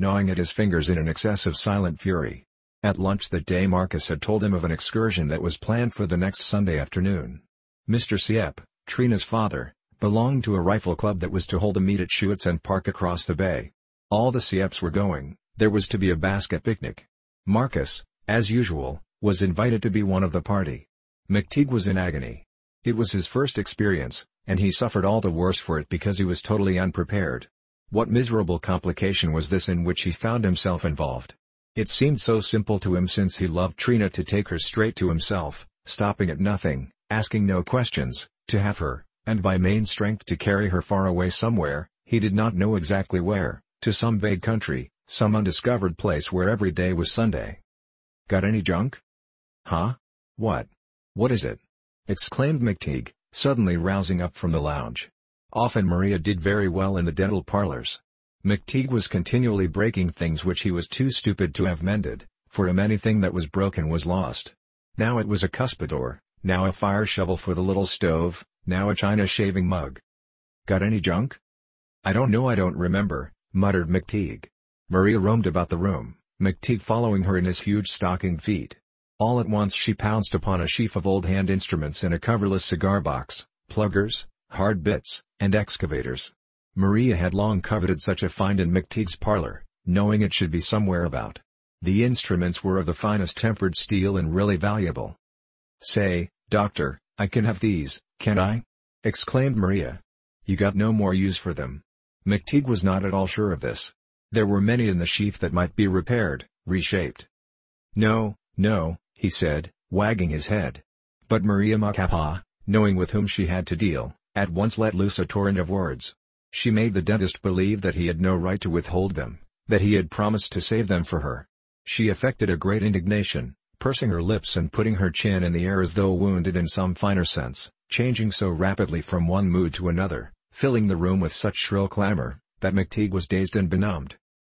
gnawing at his fingers in an excess of silent fury. At lunch that day Marcus had told him of an excursion that was planned for the next Sunday afternoon. Mister Siep, Trina's father, belonged to a rifle club that was to hold a meet at Schuetzen Park across the bay. All the Sieps were going. There was to be a basket picnic. Marcus, as usual, was invited to be one of the party. McTeague was in agony. It was his first experience, and he suffered all the worse for it because he was totally unprepared. What miserable complication was this in which he found himself involved? It seemed so simple to him since he loved Trina to take her straight to himself, stopping at nothing, asking no questions, to have her, and by main strength to carry her far away somewhere, he did not know exactly where, to some vague country, some undiscovered place where every day was Sunday. "Got any junk?" "Huh? What? What is it?" exclaimed McTeague, suddenly rousing up from the lounge. Often Maria did very well in the dental parlors. McTeague was continually breaking things which he was too stupid to have mended, for him anything that was broken was lost. Now it was a cuspidor, now a fire shovel for the little stove, now a china shaving mug. "Got any junk?" "I don't know, I don't remember," muttered McTeague. Maria roamed about the room, McTeague following her in his huge stocking feet. All at once she pounced upon a sheaf of old hand instruments in a coverless cigar box, pluggers, hard bits, and excavators. Maria had long coveted such a find in McTeague's parlor, knowing it should be somewhere about. The instruments were of the finest tempered steel and really valuable. "Say, doctor, I can have these, can't I?" exclaimed Maria. "You got no more use for them." McTeague was not at all sure of this. There were many in the sheaf that might be repaired, reshaped. "No, no," he said, wagging his head. But Maria Macapa, knowing with whom she had to deal, at once let loose a torrent of words. She made the dentist believe that he had no right to withhold them, that he had promised to save them for her. She affected a great indignation, pursing her lips and putting her chin in the air as though wounded in some finer sense, changing so rapidly from one mood to another, filling the room with such shrill clamor, that McTeague was dazed and benumbed.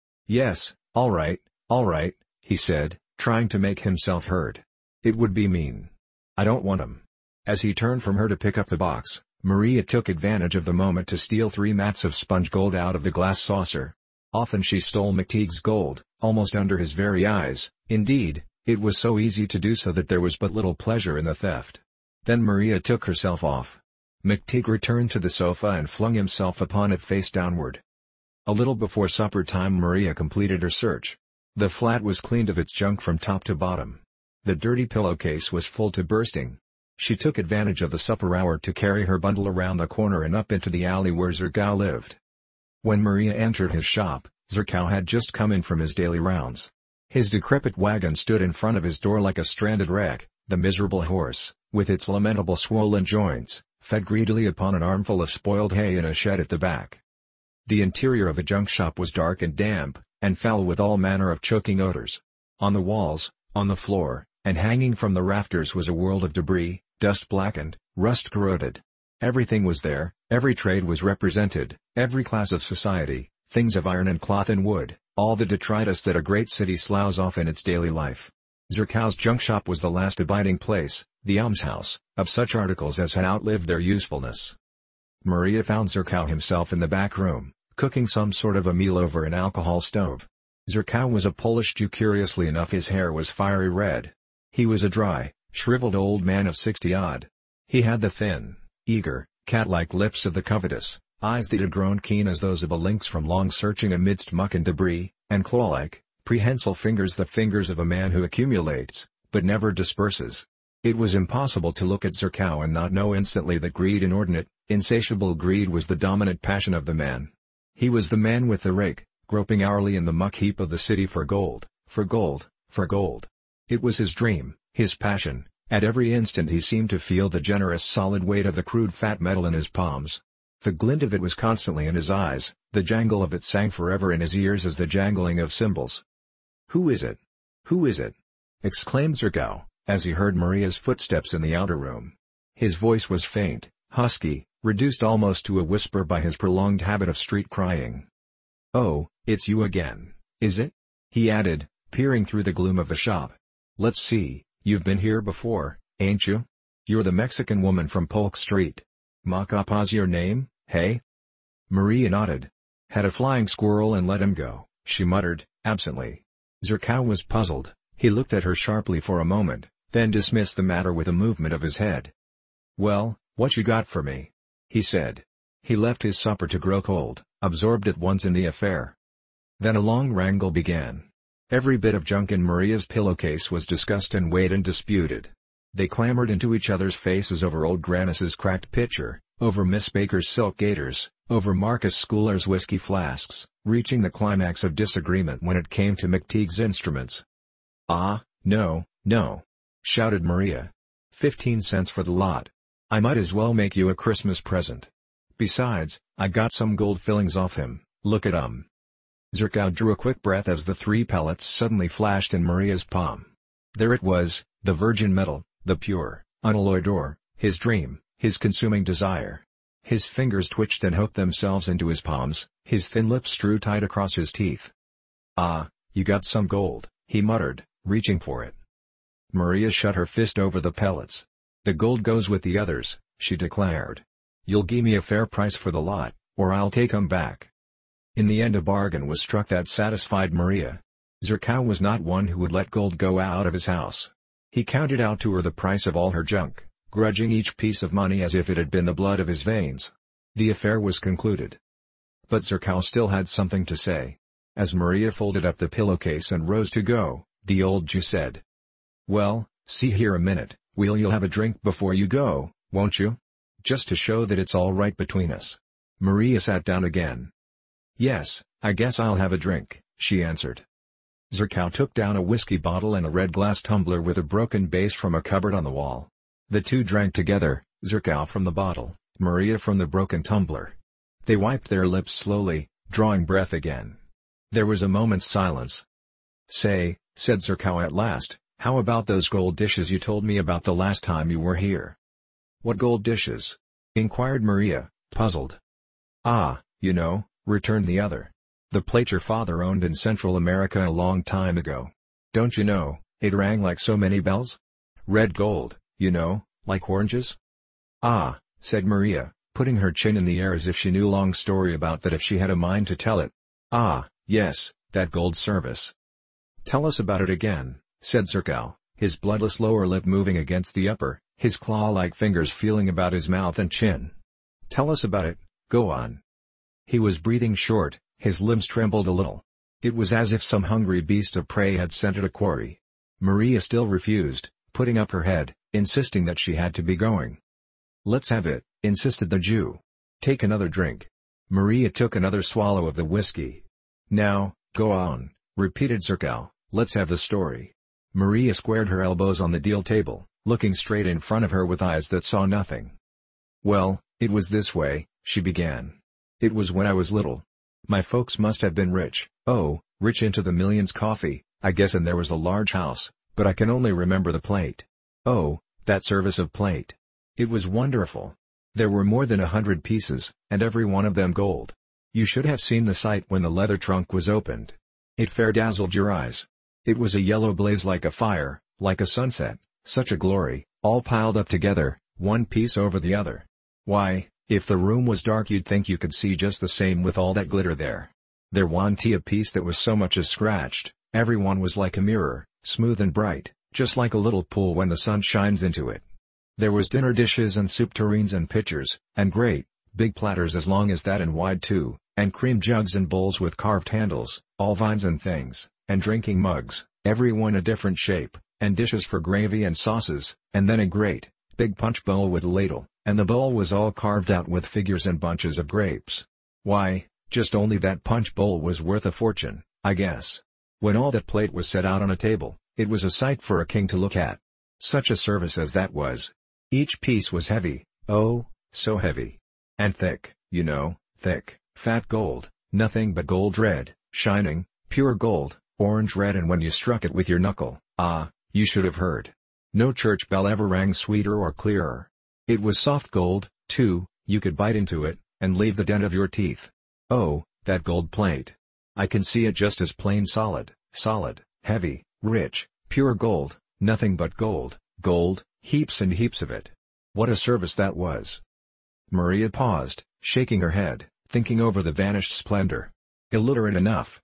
"Yes, all right, all right," he said, trying to make himself heard. "It would be mean. I don't want 'em." As he turned from her to pick up the box, Maria took advantage of the moment to steal three mats of sponge gold out of the glass saucer. Often she stole McTeague's gold, almost under his very eyes. Indeed, it was so easy to do so that there was but little pleasure in the theft. Then Maria took herself off. McTeague returned to the sofa and flung himself upon it face downward. A little before supper time Maria completed her search. The flat was cleaned of its junk from top to bottom. The dirty pillowcase was full to bursting. She took advantage of the supper hour to carry her bundle around the corner and up into the alley where Zerkow lived. When Maria entered his shop, Zerkow had just come in from his daily rounds. His decrepit wagon stood in front of his door like a stranded wreck. The miserable horse, with its lamentable swollen joints, fed greedily upon an armful of spoiled hay in a shed at the back. The interior of the junk shop was dark and damp, and foul with all manner of choking odors. On the walls, on the floor, and hanging from the rafters was a world of debris, dust blackened, rust corroded. Everything was there, every trade was represented, every class of society, things of iron and cloth and wood, all the detritus that a great city sloughs off in its daily life. Zerkow's junk shop was the last abiding place, the almshouse, of such articles as had outlived their usefulness. Maria found Zerkow himself in the back room, cooking some sort of a meal over an alcohol stove. Zerkow was a Polish Jew. Curiously enough, his hair was fiery red. He was a dry, shriveled old man of sixty-odd. He had the thin, eager, cat-like lips of the covetous, eyes that had grown keen as those of a lynx from long searching amidst muck and debris, and claw-like, prehensile fingers, the fingers of a man who accumulates, but never disperses. It was impossible to look at Zerkow and not know instantly that greed, inordinate, insatiable greed, was the dominant passion of the man. He was the man with the rake, groping hourly in the muck heap of the city for gold, for gold, for gold. It was his dream, his passion. At every instant he seemed to feel the generous solid weight of the crude fat metal in his palms. The glint of it was constantly in his eyes, the jangle of it sang forever in his ears as the jangling of cymbals. "Who is it? Who is it?" exclaimed Zerkow, as he heard Maria's footsteps in the outer room. His voice was faint, husky, reduced almost to a whisper by his prolonged habit of street crying. "Oh, it's you again, is it?" he added, peering through the gloom of the shop. "Let's see, you've been here before, ain't you? You're the Mexican woman from Polk Street. Macapa's your name, hey?" Maria nodded. "Had a flying squirrel and let him go," she muttered, absently. Zerkow was puzzled. He looked at her sharply for a moment, then dismissed the matter with a movement of his head. "Well, what you got for me?" he said. He left his supper to grow cold, absorbed at once in the affair. Then a long wrangle began. Every bit of junk in Maria's pillowcase was discussed and weighed and disputed. They clamored into each other's faces over old Grannis's cracked pitcher, over Miss Baker's silk gaiters, over Marcus Schooler's whiskey flasks, reaching the climax of disagreement when it came to McTeague's instruments. "Ah, no, no!" shouted Maria. Fifteen cents for the lot. I might as well make you a Christmas present. Besides, I got some gold fillings off him, look at 'em." Zerkow drew a quick breath as the three pellets suddenly flashed in Maria's palm. There it was, the virgin metal, the pure, unalloyed ore, his dream, his consuming desire. His fingers twitched and hooked themselves into his palms, his thin lips drew tight across his teeth. "Ah, you got some gold," he muttered, reaching for it. Maria shut her fist over the pellets. "The gold goes with the others," she declared. "You'll give me a fair price for the lot, or I'll take 'em back." In the end a bargain was struck that satisfied Maria. Zerkow was not one who would let gold go out of his house. He counted out to her the price of all her junk, grudging each piece of money as if it had been the blood of his veins. The affair was concluded. But Zerkow still had something to say. As Maria folded up the pillowcase and rose to go, the old Jew said, "Well, see here a minute, will you have a drink before you go, won't you? Just to show that it's all right between us." Maria sat down again. "Yes, I guess I'll have a drink," she answered. Zerkow took down a whiskey bottle and a red glass tumbler with a broken base from a cupboard on the wall. The two drank together, Zerkow from the bottle, Maria from the broken tumbler. They wiped their lips slowly, drawing breath again. There was a moment's silence. "Say," said Zerkow at last, "how about those gold dishes you told me about the last time you were here?" "What gold dishes?" inquired Maria, puzzled. "Ah, you know," returned the other. "The plate your father owned in Central America a long time ago. Don't you know, it rang like so many bells? Red gold, you know, like oranges." "Ah," said Maria, putting her chin in the air as if she knew a long story about that if she had a mind to tell it. "Ah, yes, that gold service." "Tell us about it again," said Zerkow, his bloodless lower lip moving against the upper, his claw-like fingers feeling about his mouth and chin. "Tell us about it, go on." He was breathing short, his limbs trembled a little. It was as if some hungry beast of prey had scented a quarry. Maria still refused, putting up her head, insisting that she had to be going. "Let's have it," insisted the Jew. "Take another drink." Maria took another swallow of the whiskey. "Now, go on," repeated Zerkow, "let's have the story." Maria squared her elbows on the deal table, looking straight in front of her with eyes that saw nothing. "Well, it was this way," she began. "It was when I was little. My folks must have been rich, oh, rich into the millions coffee, I guess, and there was a large house, but I can only remember the plate. Oh, that service of plate. It was wonderful. There were more than a hundred pieces, and every one of them gold. You should have seen the sight when the leather trunk was opened. It fair dazzled your eyes. It was a yellow blaze like a fire, like a sunset, such a glory, all piled up together, one piece over the other. Why, if the room was dark you'd think you could see just the same with all that glitter there. There wa'n't a piece that was so much as scratched, every one was like a mirror, smooth and bright, just like a little pool when the sun shines into it. There was dinner dishes and soup tureens and pitchers, and great, big platters as long as that and wide too, and cream jugs and bowls with carved handles, all vines and things, and drinking mugs, every one a different shape, and dishes for gravy and sauces, and then a great, big punch bowl with a ladle, and the bowl was all carved out with figures and bunches of grapes. Why, just only that punch bowl was worth a fortune, I guess. When all that plate was set out on a table, it was a sight for a king to look at. Such a service as that was. Each piece was heavy, oh, so heavy. And thick, you know, thick, fat gold, nothing but gold red, shining, pure gold, orange red, and when you struck it with your knuckle, ah, you should have heard. No church bell ever rang sweeter or clearer. It was soft gold, too, you could bite into it, and leave the dent of your teeth. Oh, that gold plate. I can see it just as plain solid, solid, heavy, rich, pure gold, nothing but gold, gold, heaps and heaps of it. What a service that was. Maria paused, shaking her head, thinking over the vanished splendor. Illiterate enough,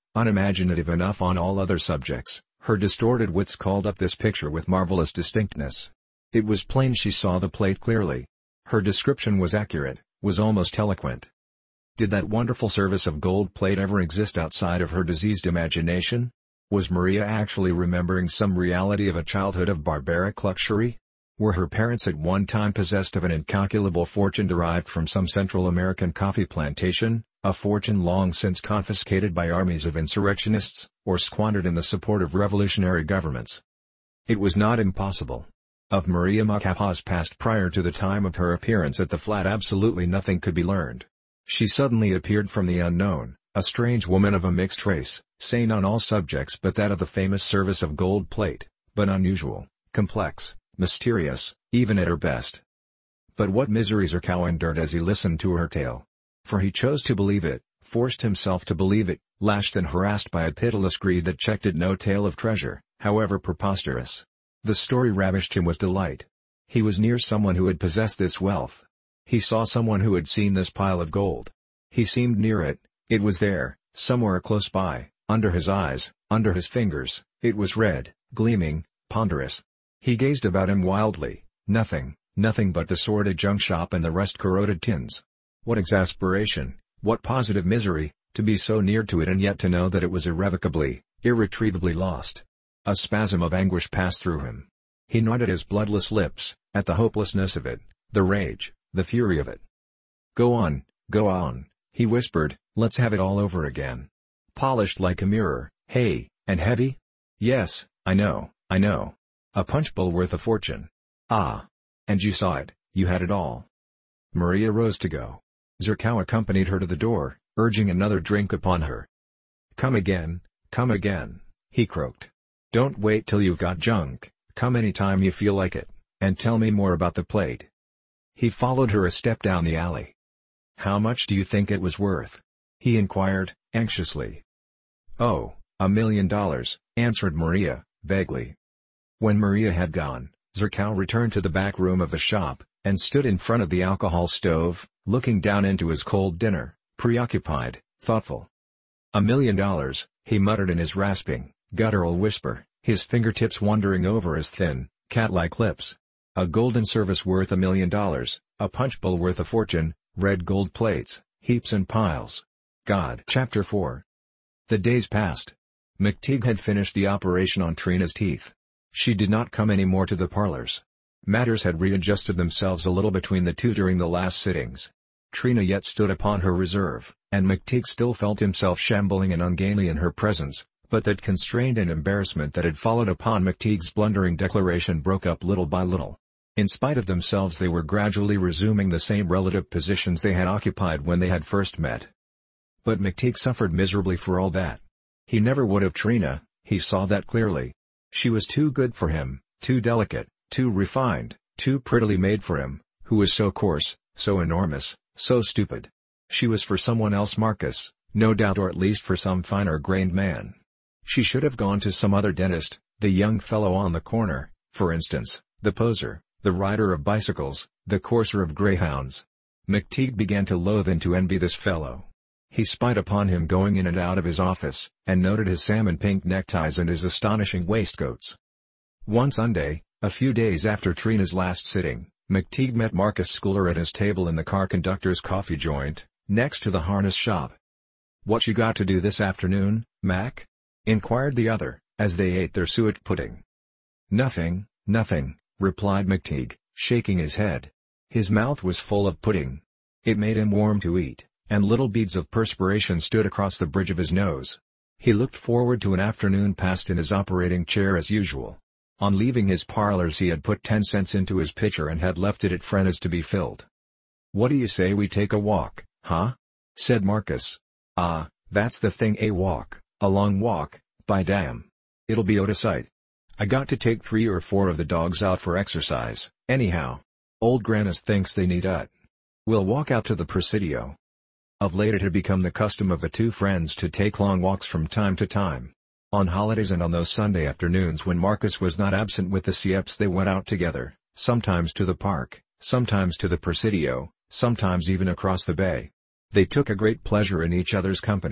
Unimaginative enough on all other subjects, her distorted wits called up this picture with marvelous distinctness. It was plain she saw the plate clearly. Her description was accurate, was almost eloquent. Did that wonderful service of gold plate ever exist outside of her diseased imagination? Was Maria actually remembering some reality of a childhood of barbaric luxury? Were her parents at one time possessed of an incalculable fortune derived from some Central American coffee plantation, a fortune long since confiscated by armies of insurrectionists, or squandered in the support of revolutionary governments? It was not impossible. Of Maria Macapa's past prior to the time of her appearance at the flat absolutely nothing could be learned. She suddenly appeared from the unknown, a strange woman of a mixed race, sane on all subjects but that of the famous service of gold plate, but unusual, complex, mysterious, even at her best. But what miseries Zerkou endured as he listened to her tale! For he chose to believe it, forced himself to believe it, lashed and harassed by a pitiless greed that checked at no tale of treasure, however preposterous. The story ravished him with delight. He was near someone who had possessed this wealth. He saw someone who had seen this pile of gold. He seemed near it, it was there, somewhere close by, under his eyes, under his fingers, it was red, gleaming, ponderous. He gazed about him wildly, nothing, nothing but the sordid junk shop and the rust-corroded tins. What exasperation, what positive misery, to be so near to it and yet to know that it was irrevocably, irretrievably lost. A spasm of anguish passed through him. He gnawed at his bloodless lips, at the hopelessness of it, the rage, the fury of it. "Go on, go on," he whispered, "let's have it all over again. Polished like a mirror, hey, and heavy? Yes, I know, I know. A punch bowl worth a fortune. Ah. And you saw it, you had it all." Maria rose to go. Zerkou accompanied her to the door, urging another drink upon her. "Come again, come again," he croaked. "Don't wait till you've got junk, come any time you feel like it, and tell me more about the plate." He followed her a step down the alley. "How much do you think it was worth?" he inquired, anxiously. "Oh, a million dollars," answered Maria, vaguely. When Maria had gone, Zerkou returned to the back room of the shop, and stood in front of the alcohol stove, looking down into his cold dinner, preoccupied, thoughtful. "A million dollars," he muttered in his rasping, guttural whisper, his fingertips wandering over his thin, cat-like lips. "A golden service worth a million dollars, a punch bowl worth a fortune, red gold plates, heaps and piles. God." Chapter four. The days passed. McTeague had finished the operation on Trina's teeth. She did not come any more to the parlors. Matters had readjusted themselves a little between the two during the last sittings. Trina yet stood upon her reserve, and McTeague still felt himself shambling and ungainly in her presence, but that constraint and embarrassment that had followed upon McTeague's blundering declaration broke up little by little. In spite of themselves they were gradually resuming the same relative positions they had occupied when they had first met. But McTeague suffered miserably for all that. He never would have Trina, he saw that clearly. She was too good for him, too delicate, too refined, too prettily made for him, who was so coarse, so enormous, so stupid. She was for someone else, Marcus, no doubt, or at least for some finer-grained man. She should have gone to some other dentist, the young fellow on the corner, for instance, the poser, the rider of bicycles, the courser of greyhounds. McTeague began to loathe and to envy this fellow. He spied upon him going in and out of his office, and noted his salmon-pink neckties and his astonishing waistcoats. One Sunday, a few days after Trina's last sitting, McTeague met Marcus Schooler at his table in the car conductor's coffee joint, next to the harness shop. "What you got to do this afternoon, Mac?" inquired the other, as they ate their suet pudding. "Nothing, nothing," replied McTeague, shaking his head. His mouth was full of pudding. It made him warm to eat, and little beads of perspiration stood across the bridge of his nose. He looked forward to an afternoon passed in his operating chair as usual. On leaving his parlors he had put ten cents into his pitcher and had left it at Frenna's to be filled. "What do you say we take a walk, huh?" said Marcus. "Ah, that's the thing, a walk, a long walk, by damn. It'll be out of sight. I got to take three or four of the dogs out for exercise, anyhow. Old Grannis thinks they need ut. We'll walk out to the Presidio." Of late it had become the custom of the two friends to take long walks from time to time. On holidays and on those Sunday afternoons when Marcus was not absent with the Sieps they went out together, sometimes to the park, sometimes to the Presidio, sometimes even across the bay. They took a great pleasure in each other's company,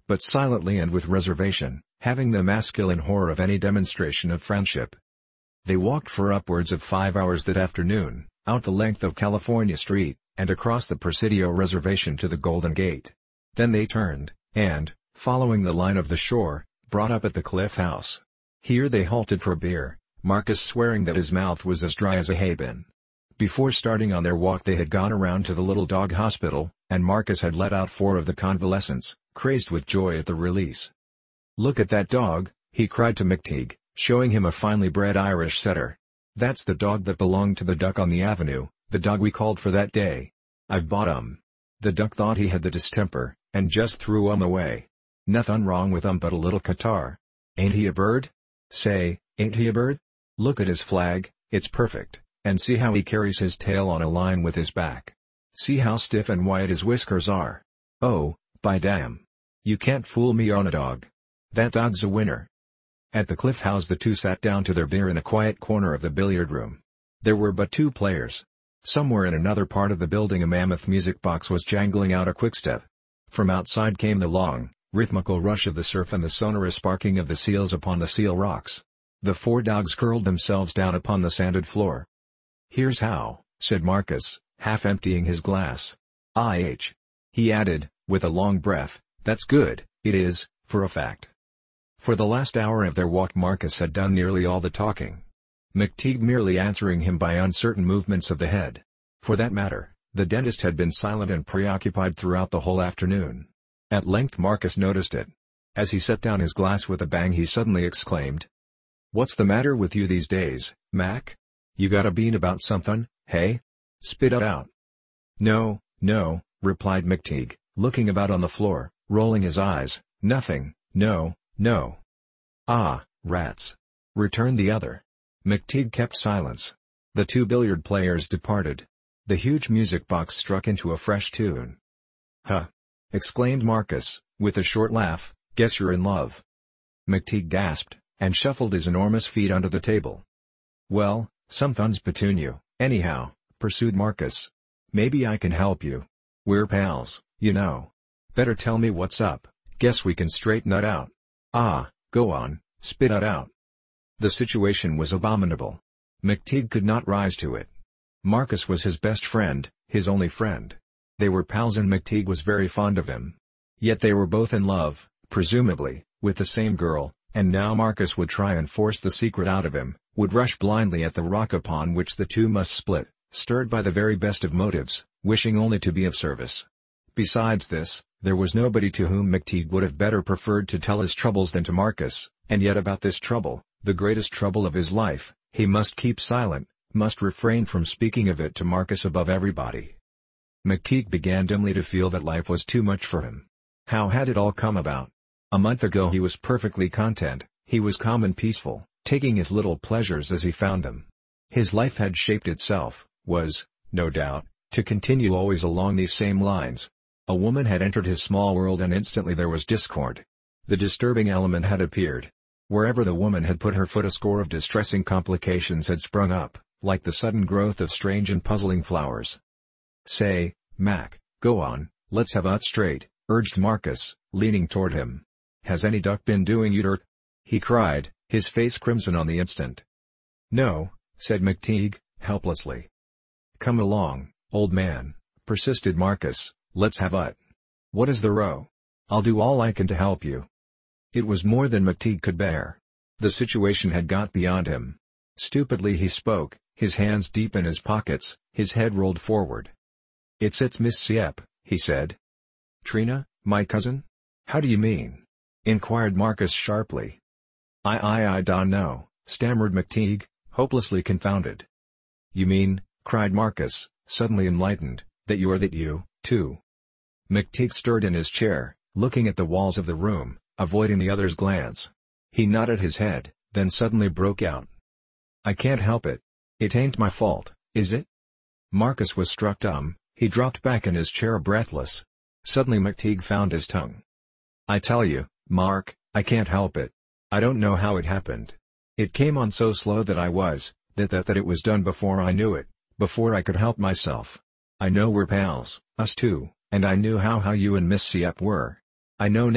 but silently and with reservation, having the masculine horror of any demonstration of friendship. They walked for upwards of five hours that afternoon, out the length of California Street, and across the Presidio Reservation to the Golden Gate. Then they turned, and, following the line of the shore, brought up at the Cliff House. Here they halted for beer, Marcus swearing that his mouth was as dry as a hay-bin. Before starting on their walk they had gone around to the little dog hospital, and Marcus had let out four of the convalescents, crazed with joy at the release. "Look at that dog," he cried to McTeague, showing him a finely bred Irish setter. "That's the dog that belonged to the duck on the avenue, the dog we called for that day. I've bought 'em. The duck thought he had the distemper, and just threw 'em away. Nothin' wrong with 'em but a little catarrh. Ain't he a bird? Say, ain't he a bird? Look at his flag, it's perfect, and see how he carries his tail on a line with his back. See how stiff and white his whiskers are. Oh, by damn! You can't fool me on a dog. That dog's a winner." At the Cliff House the two sat down to their beer in a quiet corner of the billiard room. There were but two players. Somewhere in another part of the building a mammoth music box was jangling out a quickstep. From outside came the long, rhythmical rush of the surf and the sonorous barking of the seals upon the seal rocks. The four dogs curled themselves down upon the sanded floor. "Here's how," said Marcus, half emptying his glass. "I h," he added, with a long breath, "that's good, it is, for a fact." For the last hour of their walk Marcus had done nearly all the talking, McTeague merely answering him by uncertain movements of the head. For that matter, the dentist had been silent and preoccupied throughout the whole afternoon. At length Marcus noticed it. As he set down his glass with a bang he suddenly exclaimed, "What's the matter with you these days, Mac? You got a bean about somethin', hey? Spit it out." "No, no," replied McTeague, looking about on the floor, rolling his eyes, "nothing, no, no." "Ah, rats!" returned the other. McTeague kept silence. The two billiard players departed. The huge music box struck into a fresh tune. "Huh!" exclaimed Marcus, with a short laugh, "guess you're in love." McTeague gasped, and shuffled his enormous feet under the table. "Well, somethin's between you, anyhow," pursued Marcus. "Maybe I can help you. We're pals, you know. Better tell me what's up, guess we can straighten it out." "Ah, go on, spit it out." The situation was abominable. McTeague could not rise to it. Marcus was his best friend, his only friend. They were pals and McTeague was very fond of him. Yet they were both in love, presumably, with the same girl, and now Marcus would try and force the secret out of him, would rush blindly at the rock upon which the two must split, stirred by the very best of motives, wishing only to be of service. Besides this, there was nobody to whom McTeague would have better preferred to tell his troubles than to Marcus, and yet about this trouble, the greatest trouble of his life, he must keep silent, must refrain from speaking of it to Marcus above everybody. McTeague began dimly to feel that life was too much for him. How had it all come about? A month ago he was perfectly content, he was calm and peaceful, taking his little pleasures as he found them. His life had shaped itself, was, no doubt, to continue always along these same lines. A woman had entered his small world and instantly there was discord. The disturbing element had appeared. Wherever the woman had put her foot a score of distressing complications had sprung up, like the sudden growth of strange and puzzling flowers. "Say, Mac, go on, let's have it straight," urged Marcus, leaning toward him. "Has any duck been doing you dirt?" he cried, his face crimson on the instant. "No," said McTeague, helplessly. "Come along, old man," persisted Marcus, "let's have it. What is the row? I'll do all I can to help you." It was more than McTeague could bear. The situation had got beyond him. Stupidly he spoke, his hands deep in his pockets, his head rolled forward. "It's it's Miss Sieppe," he said. "Trina, my cousin? How do you mean?" inquired Marcus sharply. I I I don't know," stammered McTeague, hopelessly confounded. "You mean," cried Marcus, suddenly enlightened, "that you're that you, too?" McTeague stirred in his chair, looking at the walls of the room, avoiding the other's glance. He nodded his head, then suddenly broke out. "I can't help it. It ain't my fault, is it?" Marcus was struck dumb, he dropped back in his chair breathless. Suddenly McTeague found his tongue. "I tell you, Mark, I can't help it. I don't know how it happened. It came on so slow that I was, that that that it was done before I knew it, before I could help myself. I know we're pals, us two, and I knew how how you and Miss Sieppe were. I know now,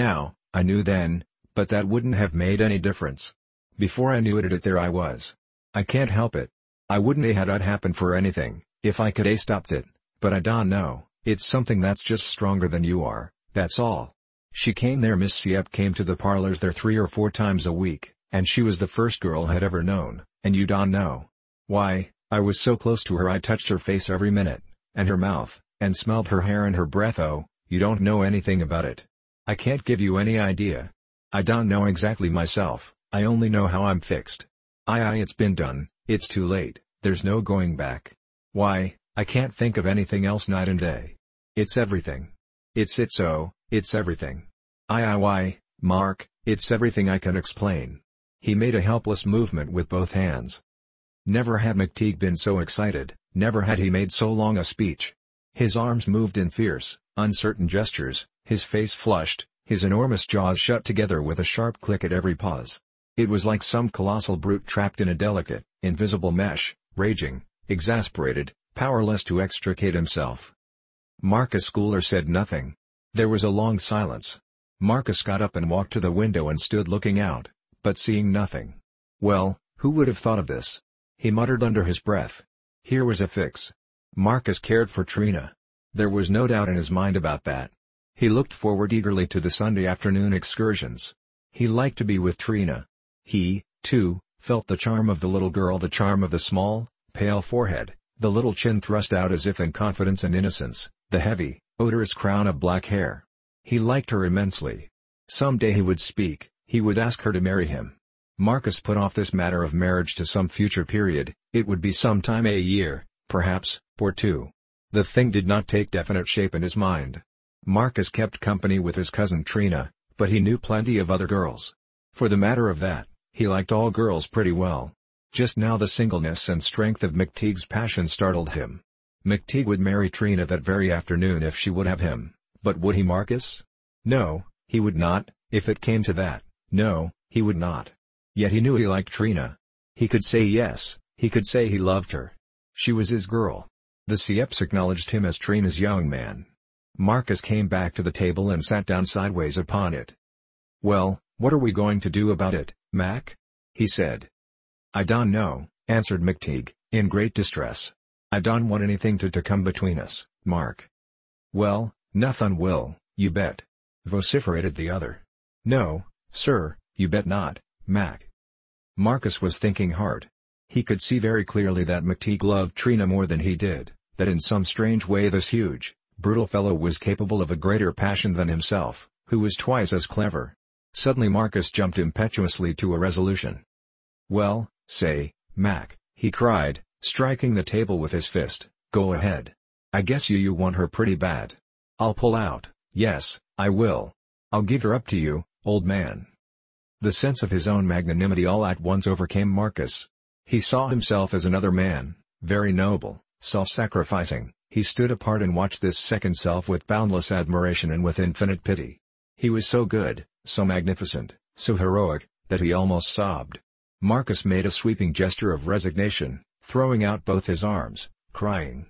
I knew then, but that wouldn't have made any difference. Before I knew it, it there I was. I can't help it. I wouldn't a had it happen for anything, if I could a stopped it, but I don't know, it's something that's just stronger than you are, that's all. She came there. Miss Siep came to the parlors there three or four times a week, and she was the first girl had ever known, and you don't know. Why, I was so close to her I touched her face every minute, and her mouth, and smelled her hair and her breath. Oh, you don't know anything about it. I can't give you any idea. I don't know exactly myself, I only know how I'm fixed. Aye aye, it's been done, it's too late, there's no going back. Why, I can't think of anything else night and day. It's everything. It's it so, it's everything. Aye aye why, Mark, it's everything I can explain. He made a helpless movement with both hands. Never had McTeague been so excited, never had he made so long a speech. His arms moved in fierce, uncertain gestures, his face flushed, his enormous jaws shut together with a sharp click at every pause. It was like some colossal brute trapped in a delicate, invisible mesh, raging, exasperated, powerless to extricate himself. Marcus Schooler said nothing. There was a long silence. Marcus got up and walked to the window and stood looking out, but seeing nothing. Well, who would have thought of this? He muttered under his breath. Here was a fix. Marcus cared for Trina. There was no doubt in his mind about that. He looked forward eagerly to the Sunday afternoon excursions. He liked to be with Trina. He, too, felt the charm of the little girl, the charm of the small, pale forehead, the little chin thrust out as if in confidence and innocence, the heavy, odorous crown of black hair. He liked her immensely. Some day he would speak, he would ask her to marry him. Marcus put off this matter of marriage to some future period, it would be some time a year, perhaps, or two. The thing did not take definite shape in his mind. Marcus kept company with his cousin Trina, but he knew plenty of other girls. For the matter of that, he liked all girls pretty well. Just now the singleness and strength of McTeague's passion startled him. McTeague would marry Trina that very afternoon if she would have him, but would he Marcus? No, he would not, if it came to that, no, he would not. Yet he knew he liked Trina. He could say yes, he could say he loved her. She was his girl. The Sieps acknowledged him as Trina's young man. Marcus came back to the table and sat down sideways upon it. Well, what are we going to do about it, Mac? He said. I don't know, answered McTeague, in great distress. I don't want anything to, to come between us, Mark. Well, nothing will, you bet, vociferated the other. No, sir, you bet not, Mac. Marcus was thinking hard. He could see very clearly that McTeague loved Trina more than he did, that in some strange way this huge, brutal fellow was capable of a greater passion than himself, who was twice as clever. Suddenly Marcus jumped impetuously to a resolution. Well, say, Mac, he cried, striking the table with his fist, go ahead. I guess you you want her pretty bad. I'll pull out, yes, I will. I'll give her up to you, old man. The sense of his own magnanimity all at once overcame Marcus. He saw himself as another man, very noble, self-sacrificing. He stood apart and watched this second self with boundless admiration and with infinite pity. He was so good, so magnificent, so heroic, that he almost sobbed. Marcus made a sweeping gesture of resignation, throwing out both his arms, crying.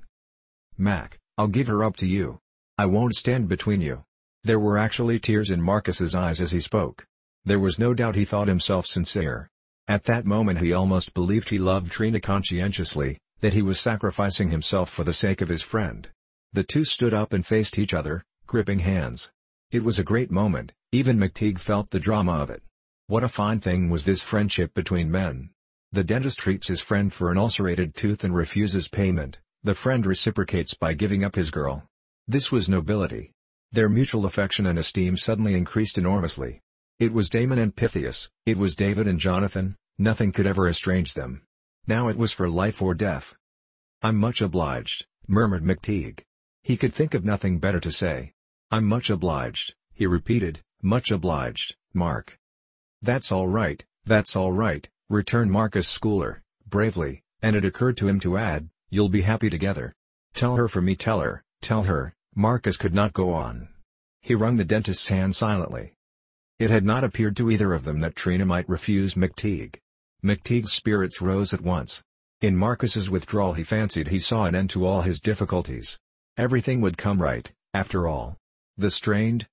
Mac, I'll give her up to you. I won't stand between you. There were actually tears in Marcus's eyes as he spoke. There was no doubt he thought himself sincere. At that moment he almost believed he loved Trina conscientiously, that he was sacrificing himself for the sake of his friend. The two stood up and faced each other, gripping hands. It was a great moment, even McTeague felt the drama of it. What a fine thing was this friendship between men. The dentist treats his friend for an ulcerated tooth and refuses payment, the friend reciprocates by giving up his girl. This was nobility. Their mutual affection and esteem suddenly increased enormously. It was Damon and Pythias, it was David and Jonathan, nothing could ever estrange them. Now it was for life or death. I'm much obliged, murmured McTeague. He could think of nothing better to say. I'm much obliged, he repeated, much obliged, Mark. That's all right, that's all right, returned Marcus Schooler, bravely, and it occurred to him to add, you'll be happy together. Tell her for me, tell her, tell her. Marcus could not go on. He wrung the dentist's hand silently. It had not appeared to either of them that Trina might refuse McTeague. McTeague's spirits rose at once. In Marcus's withdrawal he fancied he saw an end to all his difficulties. Everything would come right, after all. The strained,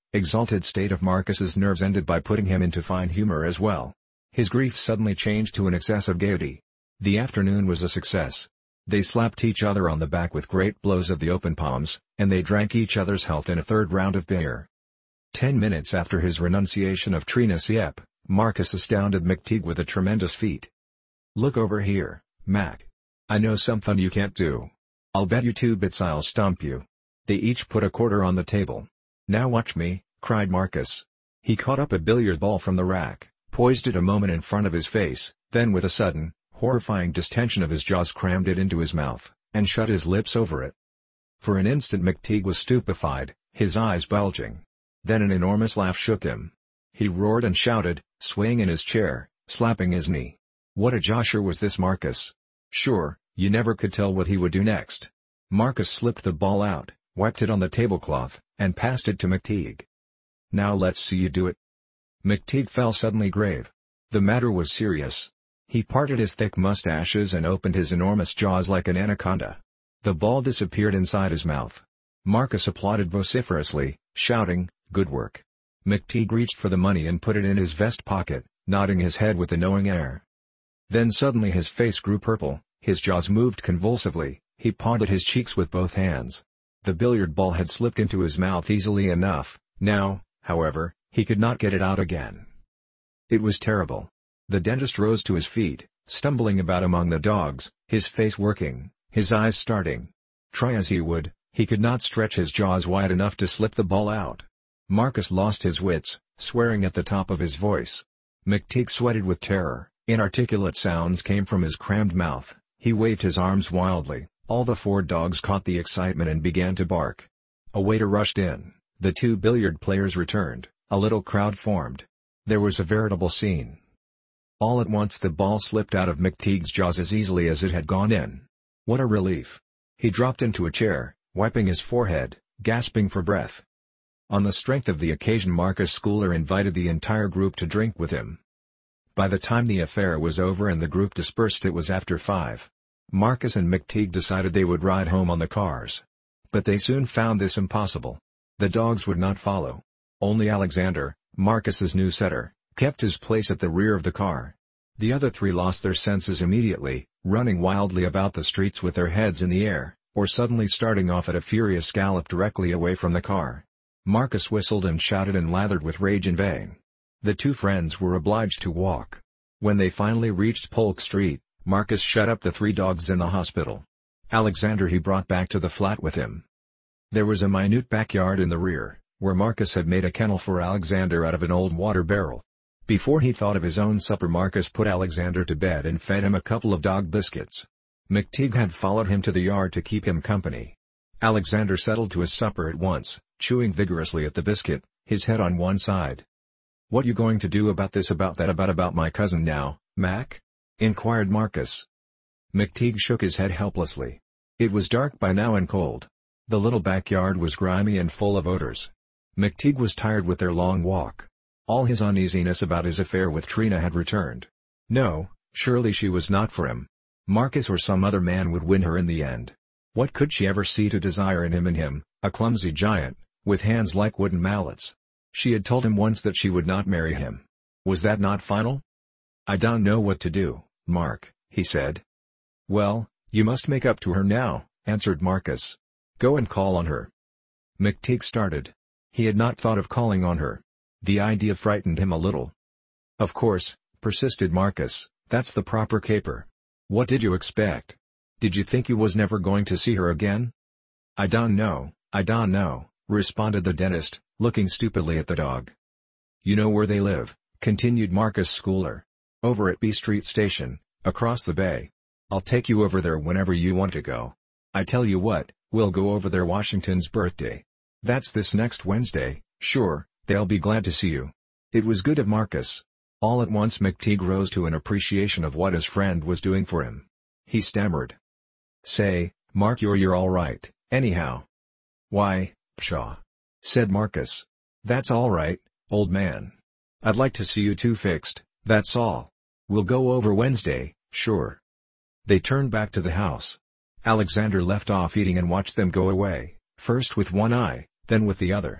Exalted state of Marcus's nerves ended by putting him into fine humor as well. His grief suddenly changed to an excess of gaiety. The afternoon was a success. They slapped each other on the back with great blows of the open palms, and they drank each other's health in a third round of beer. Ten minutes after his renunciation of Trina Siepp, Marcus astounded McTeague with a tremendous feat. "Look over here, Mac. I know something you can't do. I'll bet you two bits I'll stump you." They each put a quarter on the table. "Now watch me," cried Marcus. He caught up a billiard ball from the rack, poised it a moment in front of his face, then with a sudden, horrifying distension of his jaws crammed it into his mouth, and shut his lips over it. For an instant McTeague was stupefied, his eyes bulging. Then an enormous laugh shook him. He roared and shouted, swaying in his chair, slapping his knee. What a josher was this Marcus! Sure, you never could tell what he would do next. Marcus slipped the ball out, wiped it on the tablecloth, and passed it to McTeague. "Now let's see you do it." McTeague fell suddenly grave. The matter was serious. He parted his thick mustaches and opened his enormous jaws like an anaconda. The ball disappeared inside his mouth. Marcus applauded vociferously, shouting, "Good work." McTeague reached for the money and put it in his vest pocket, nodding his head with a knowing air. Then suddenly his face grew purple, his jaws moved convulsively, he pawed at his cheeks with both hands. The billiard ball had slipped into his mouth easily enough, now, however, he could not get it out again. It was terrible. The dentist rose to his feet, stumbling about among the dogs, his face working, his eyes starting. Try as he would, he could not stretch his jaws wide enough to slip the ball out. Marcus lost his wits, swearing at the top of his voice. McTeague sweated with terror, inarticulate sounds came from his crammed mouth, he waved his arms wildly, all the four dogs caught the excitement and began to bark. A waiter rushed in, the two billiard players returned, a little crowd formed. There was a veritable scene. All at once the ball slipped out of McTeague's jaws as easily as it had gone in. What a relief! He dropped into a chair, wiping his forehead, gasping for breath. On the strength of the occasion Marcus Schooler invited the entire group to drink with him. By the time the affair was over and the group dispersed it was after five. Marcus and McTeague decided they would ride home on the cars. But they soon found this impossible. The dogs would not follow. Only Alexander, Marcus's new setter, kept his place at the rear of the car. The other three lost their senses immediately, running wildly about the streets with their heads in the air, or suddenly starting off at a furious gallop directly away from the car. Marcus whistled and shouted and lathered with rage in vain. The two friends were obliged to walk. When they finally reached Polk Street, Marcus shut up the three dogs in the hospital. Alexander he brought back to the flat with him. There was a minute backyard in the rear, where Marcus had made a kennel for Alexander out of an old water barrel. Before he thought of his own supper Marcus put Alexander to bed and fed him a couple of dog biscuits. McTeague had followed him to the yard to keep him company. Alexander settled to his supper at once, chewing vigorously at the biscuit, his head on one side. "What you going to do about this about that about about my cousin now, Mac?" inquired Marcus. McTeague shook his head helplessly. It was dark by now and cold. The little backyard was grimy and full of odors. McTeague was tired with their long walk. All his uneasiness about his affair with Trina had returned. No, surely she was not for him. Marcus or some other man would win her in the end. What could she ever see to desire in him in him, a clumsy giant, with hands like wooden mallets? She had told him once that she would not marry him. Was that not final? "I don't know what to do, Mark," he said. "Well, you must make up to her now," answered Marcus. "Go and call on her." McTeague started. He had not thought of calling on her. The idea frightened him a little. "Of course," persisted Marcus, "that's the proper caper. What did you expect? Did you think you was never going to see her again?" "I don't know, I don't know," responded the dentist, looking stupidly at the dog. "You know where they live," continued Marcus Schooler. "Over at B Street Station, across the bay. I'll take you over there whenever you want to go. I tell you what, we'll go over there Washington's birthday. That's this next Wednesday, sure, they'll be glad to see you." It was good of Marcus. All at once McTeague rose to an appreciation of what his friend was doing for him. He stammered. "Say, Mark, you're you're all right, anyhow." "Why, pshaw," said Marcus. "That's all right, old man. I'd like to see you two fixed, that's all. We'll go over Wednesday, sure." They turned back to the house. Alexander left off eating and watched them go away, first with one eye, then with the other.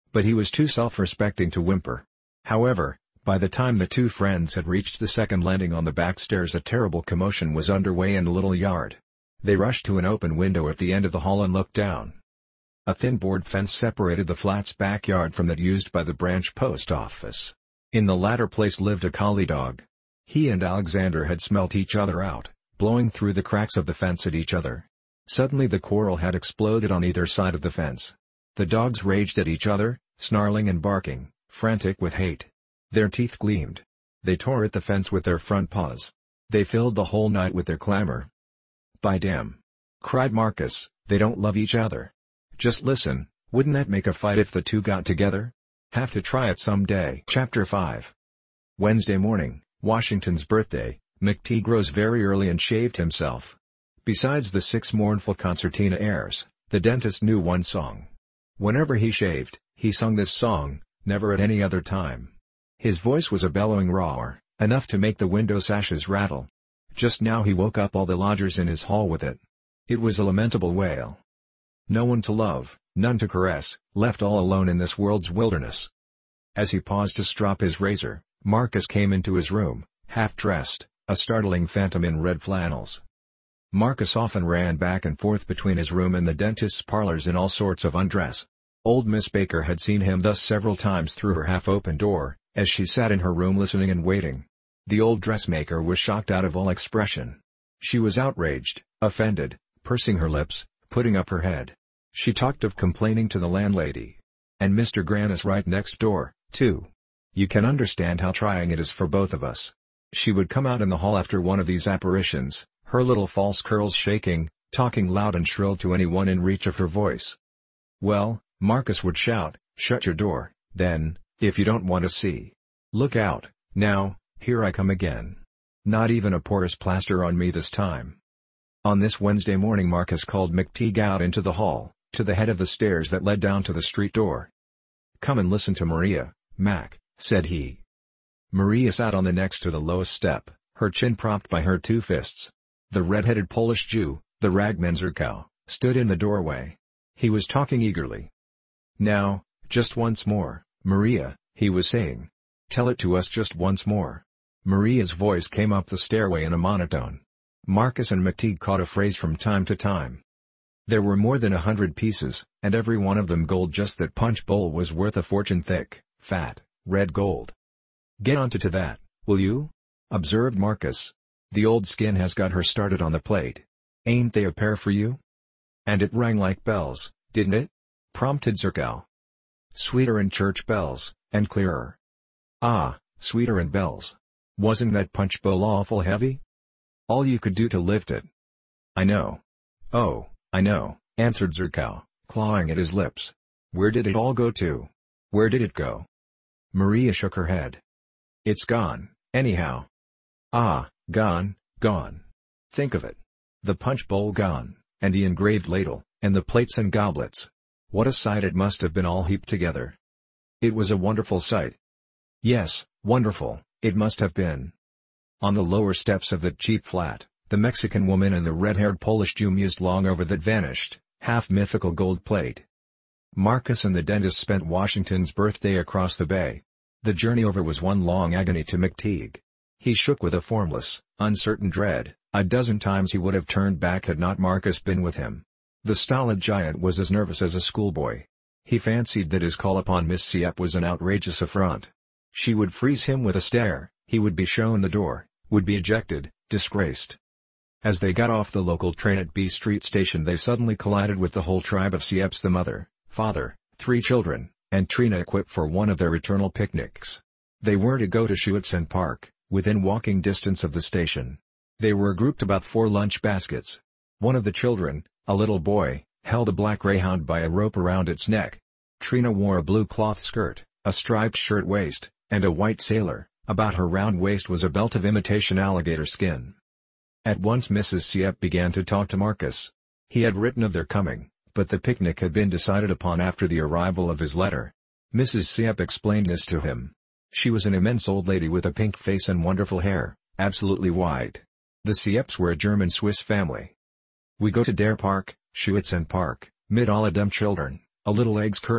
but he was too self-respecting to whimper. However, by the time the two friends had reached the second landing on the back stairs, a terrible commotion was underway in the little yard. They rushed to an open window at the end of the hall and looked down. A thin board fence separated the flat's backyard from that used by the branch post office. In the latter place lived a collie dog. He and Alexander had smelt each other out, blowing through the cracks of the fence at each other. Suddenly the quarrel had exploded on either side of the fence. The dogs raged at each other, snarling and barking, frantic with hate. Their teeth gleamed. They tore at the fence with their front paws. They filled the whole night with their clamor. "By damn!" cried Marcus, "they don't love each other. Just listen, wouldn't that make a fight if the two got together? Have to try it someday." Chapter five. Wednesday morning, Washington's birthday, McTeague rose very early and shaved himself. Besides the six mournful concertina airs, the dentist knew one song. Whenever he shaved, he sung this song, never at any other time. His voice was a bellowing roar, enough to make the window sashes rattle. Just now he woke up all the lodgers in his hall with it. It was a lamentable wail. No one to love, none to caress, left all alone in this world's wilderness. As he paused to strop his razor, Marcus came into his room, half-dressed, a startling phantom in red flannels. Marcus often ran back and forth between his room and the dentist's parlors in all sorts of undress. Old Miss Baker had seen him thus several times through her half-open door, as she sat in her room listening and waiting. The old dressmaker was shocked out of all expression. She was outraged, offended, pursing her lips, putting up her head. She talked of complaining to the landlady. And Mister Gran is right next door, too. You can understand how trying it is for both of us. She would come out in the hall after one of these apparitions, her little false curls shaking, talking loud and shrill to anyone in reach of her voice. "Well," Marcus would shout, "shut your door, then, if you don't want to see. Look out, now, here I come again. Not even a porous plaster on me this time." On this Wednesday morning Marcus called McTeague out into the hall, to the head of the stairs that led down to the street door. "Come and listen to Maria, Mac," said he. Maria sat on the next to the lowest step, her chin propped by her two fists. The red-headed Polish Jew, the ragman Zerkow, stood in the doorway. He was talking eagerly. "Now, just once more, Maria," he was saying. "Tell it to us just once more." Maria's voice came up the stairway in a monotone. Marcus and McTeague caught a phrase from time to time. There were more than a hundred pieces, and every one of them gold. Just that punch bowl was worth a fortune, thick, fat, red gold. "Get onto to that, will you?" observed Marcus. "The old skin has got her started on the plate. Ain't they a pair for you?" "And it rang like bells, didn't it?" prompted Zerkow. "Sweeter'n church bells, and clearer." "Ah, sweeter'n bells. Wasn't that punch bowl awful heavy? All you could do to lift it?" "I know. Oh, I know," answered Zerkow, clawing at his lips. "Where did it all go to? Where did it go?" Maria shook her head. "It's gone, anyhow." "Ah, gone, gone. Think of it. The punch bowl gone, and the engraved ladle, and the plates and goblets. What a sight it must have been all heaped together." "It was a wonderful sight." "Yes, wonderful, it must have been." On the lower steps of the cheap flat, the Mexican woman and the red-haired Polish Jew mused long over that vanished, half-mythical gold plate. Marcus and the dentist spent Washington's birthday across the bay. The journey over was one long agony to McTeague. He shook with a formless, uncertain dread. A dozen times he would have turned back had not Marcus been with him. The stolid giant was as nervous as a schoolboy. He fancied that his call upon Miss Ciep was an outrageous affront. She would freeze him with a stare, he would be shown the door, would be ejected, disgraced. As they got off the local train at B Street Station they suddenly collided with the whole tribe of Cieps, the mother, father, three children, and Trina equipped for one of their eternal picnics. They were to go to Schuetzen Park, within walking distance of the station. They were grouped about four lunch baskets. One of the children, a little boy, held a black greyhound by a rope around its neck. Trina wore a blue cloth skirt, a striped shirt waist, and a white sailor. About her round waist was a belt of imitation alligator skin. At once Missus Ciep began to talk to Marcus. He had written of their coming, but the picnic had been decided upon after the arrival of his letter. Missus Ciep explained this to him. She was an immense old lady with a pink face and wonderful hair, absolutely white. The Cieps were a German-Swiss family. "We go to der Park, Schuetzen Park, mit alle dem children, a little excursion,"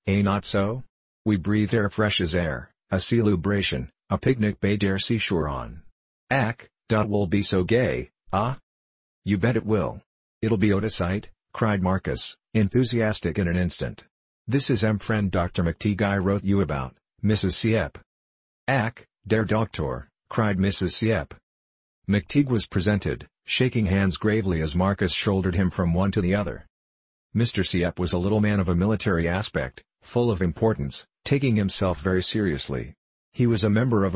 eh not so? We breathe air fresh as air, a celebration, a picnic bay dare seashore on. Ack, dot will be so gay, ah? You bet it will. It'll be Oda sight, cried Marcus, enthusiastic in an instant. This is em friend Doctor McTeague I wrote you about, Missus Siep. Ack, der Doctor, cried Missus Siep. McTeague was presented, shaking hands gravely as Marcus shouldered him from one to the other. Mister Siep was a little man of a military aspect, full of importance, taking himself very seriously. He was a member of a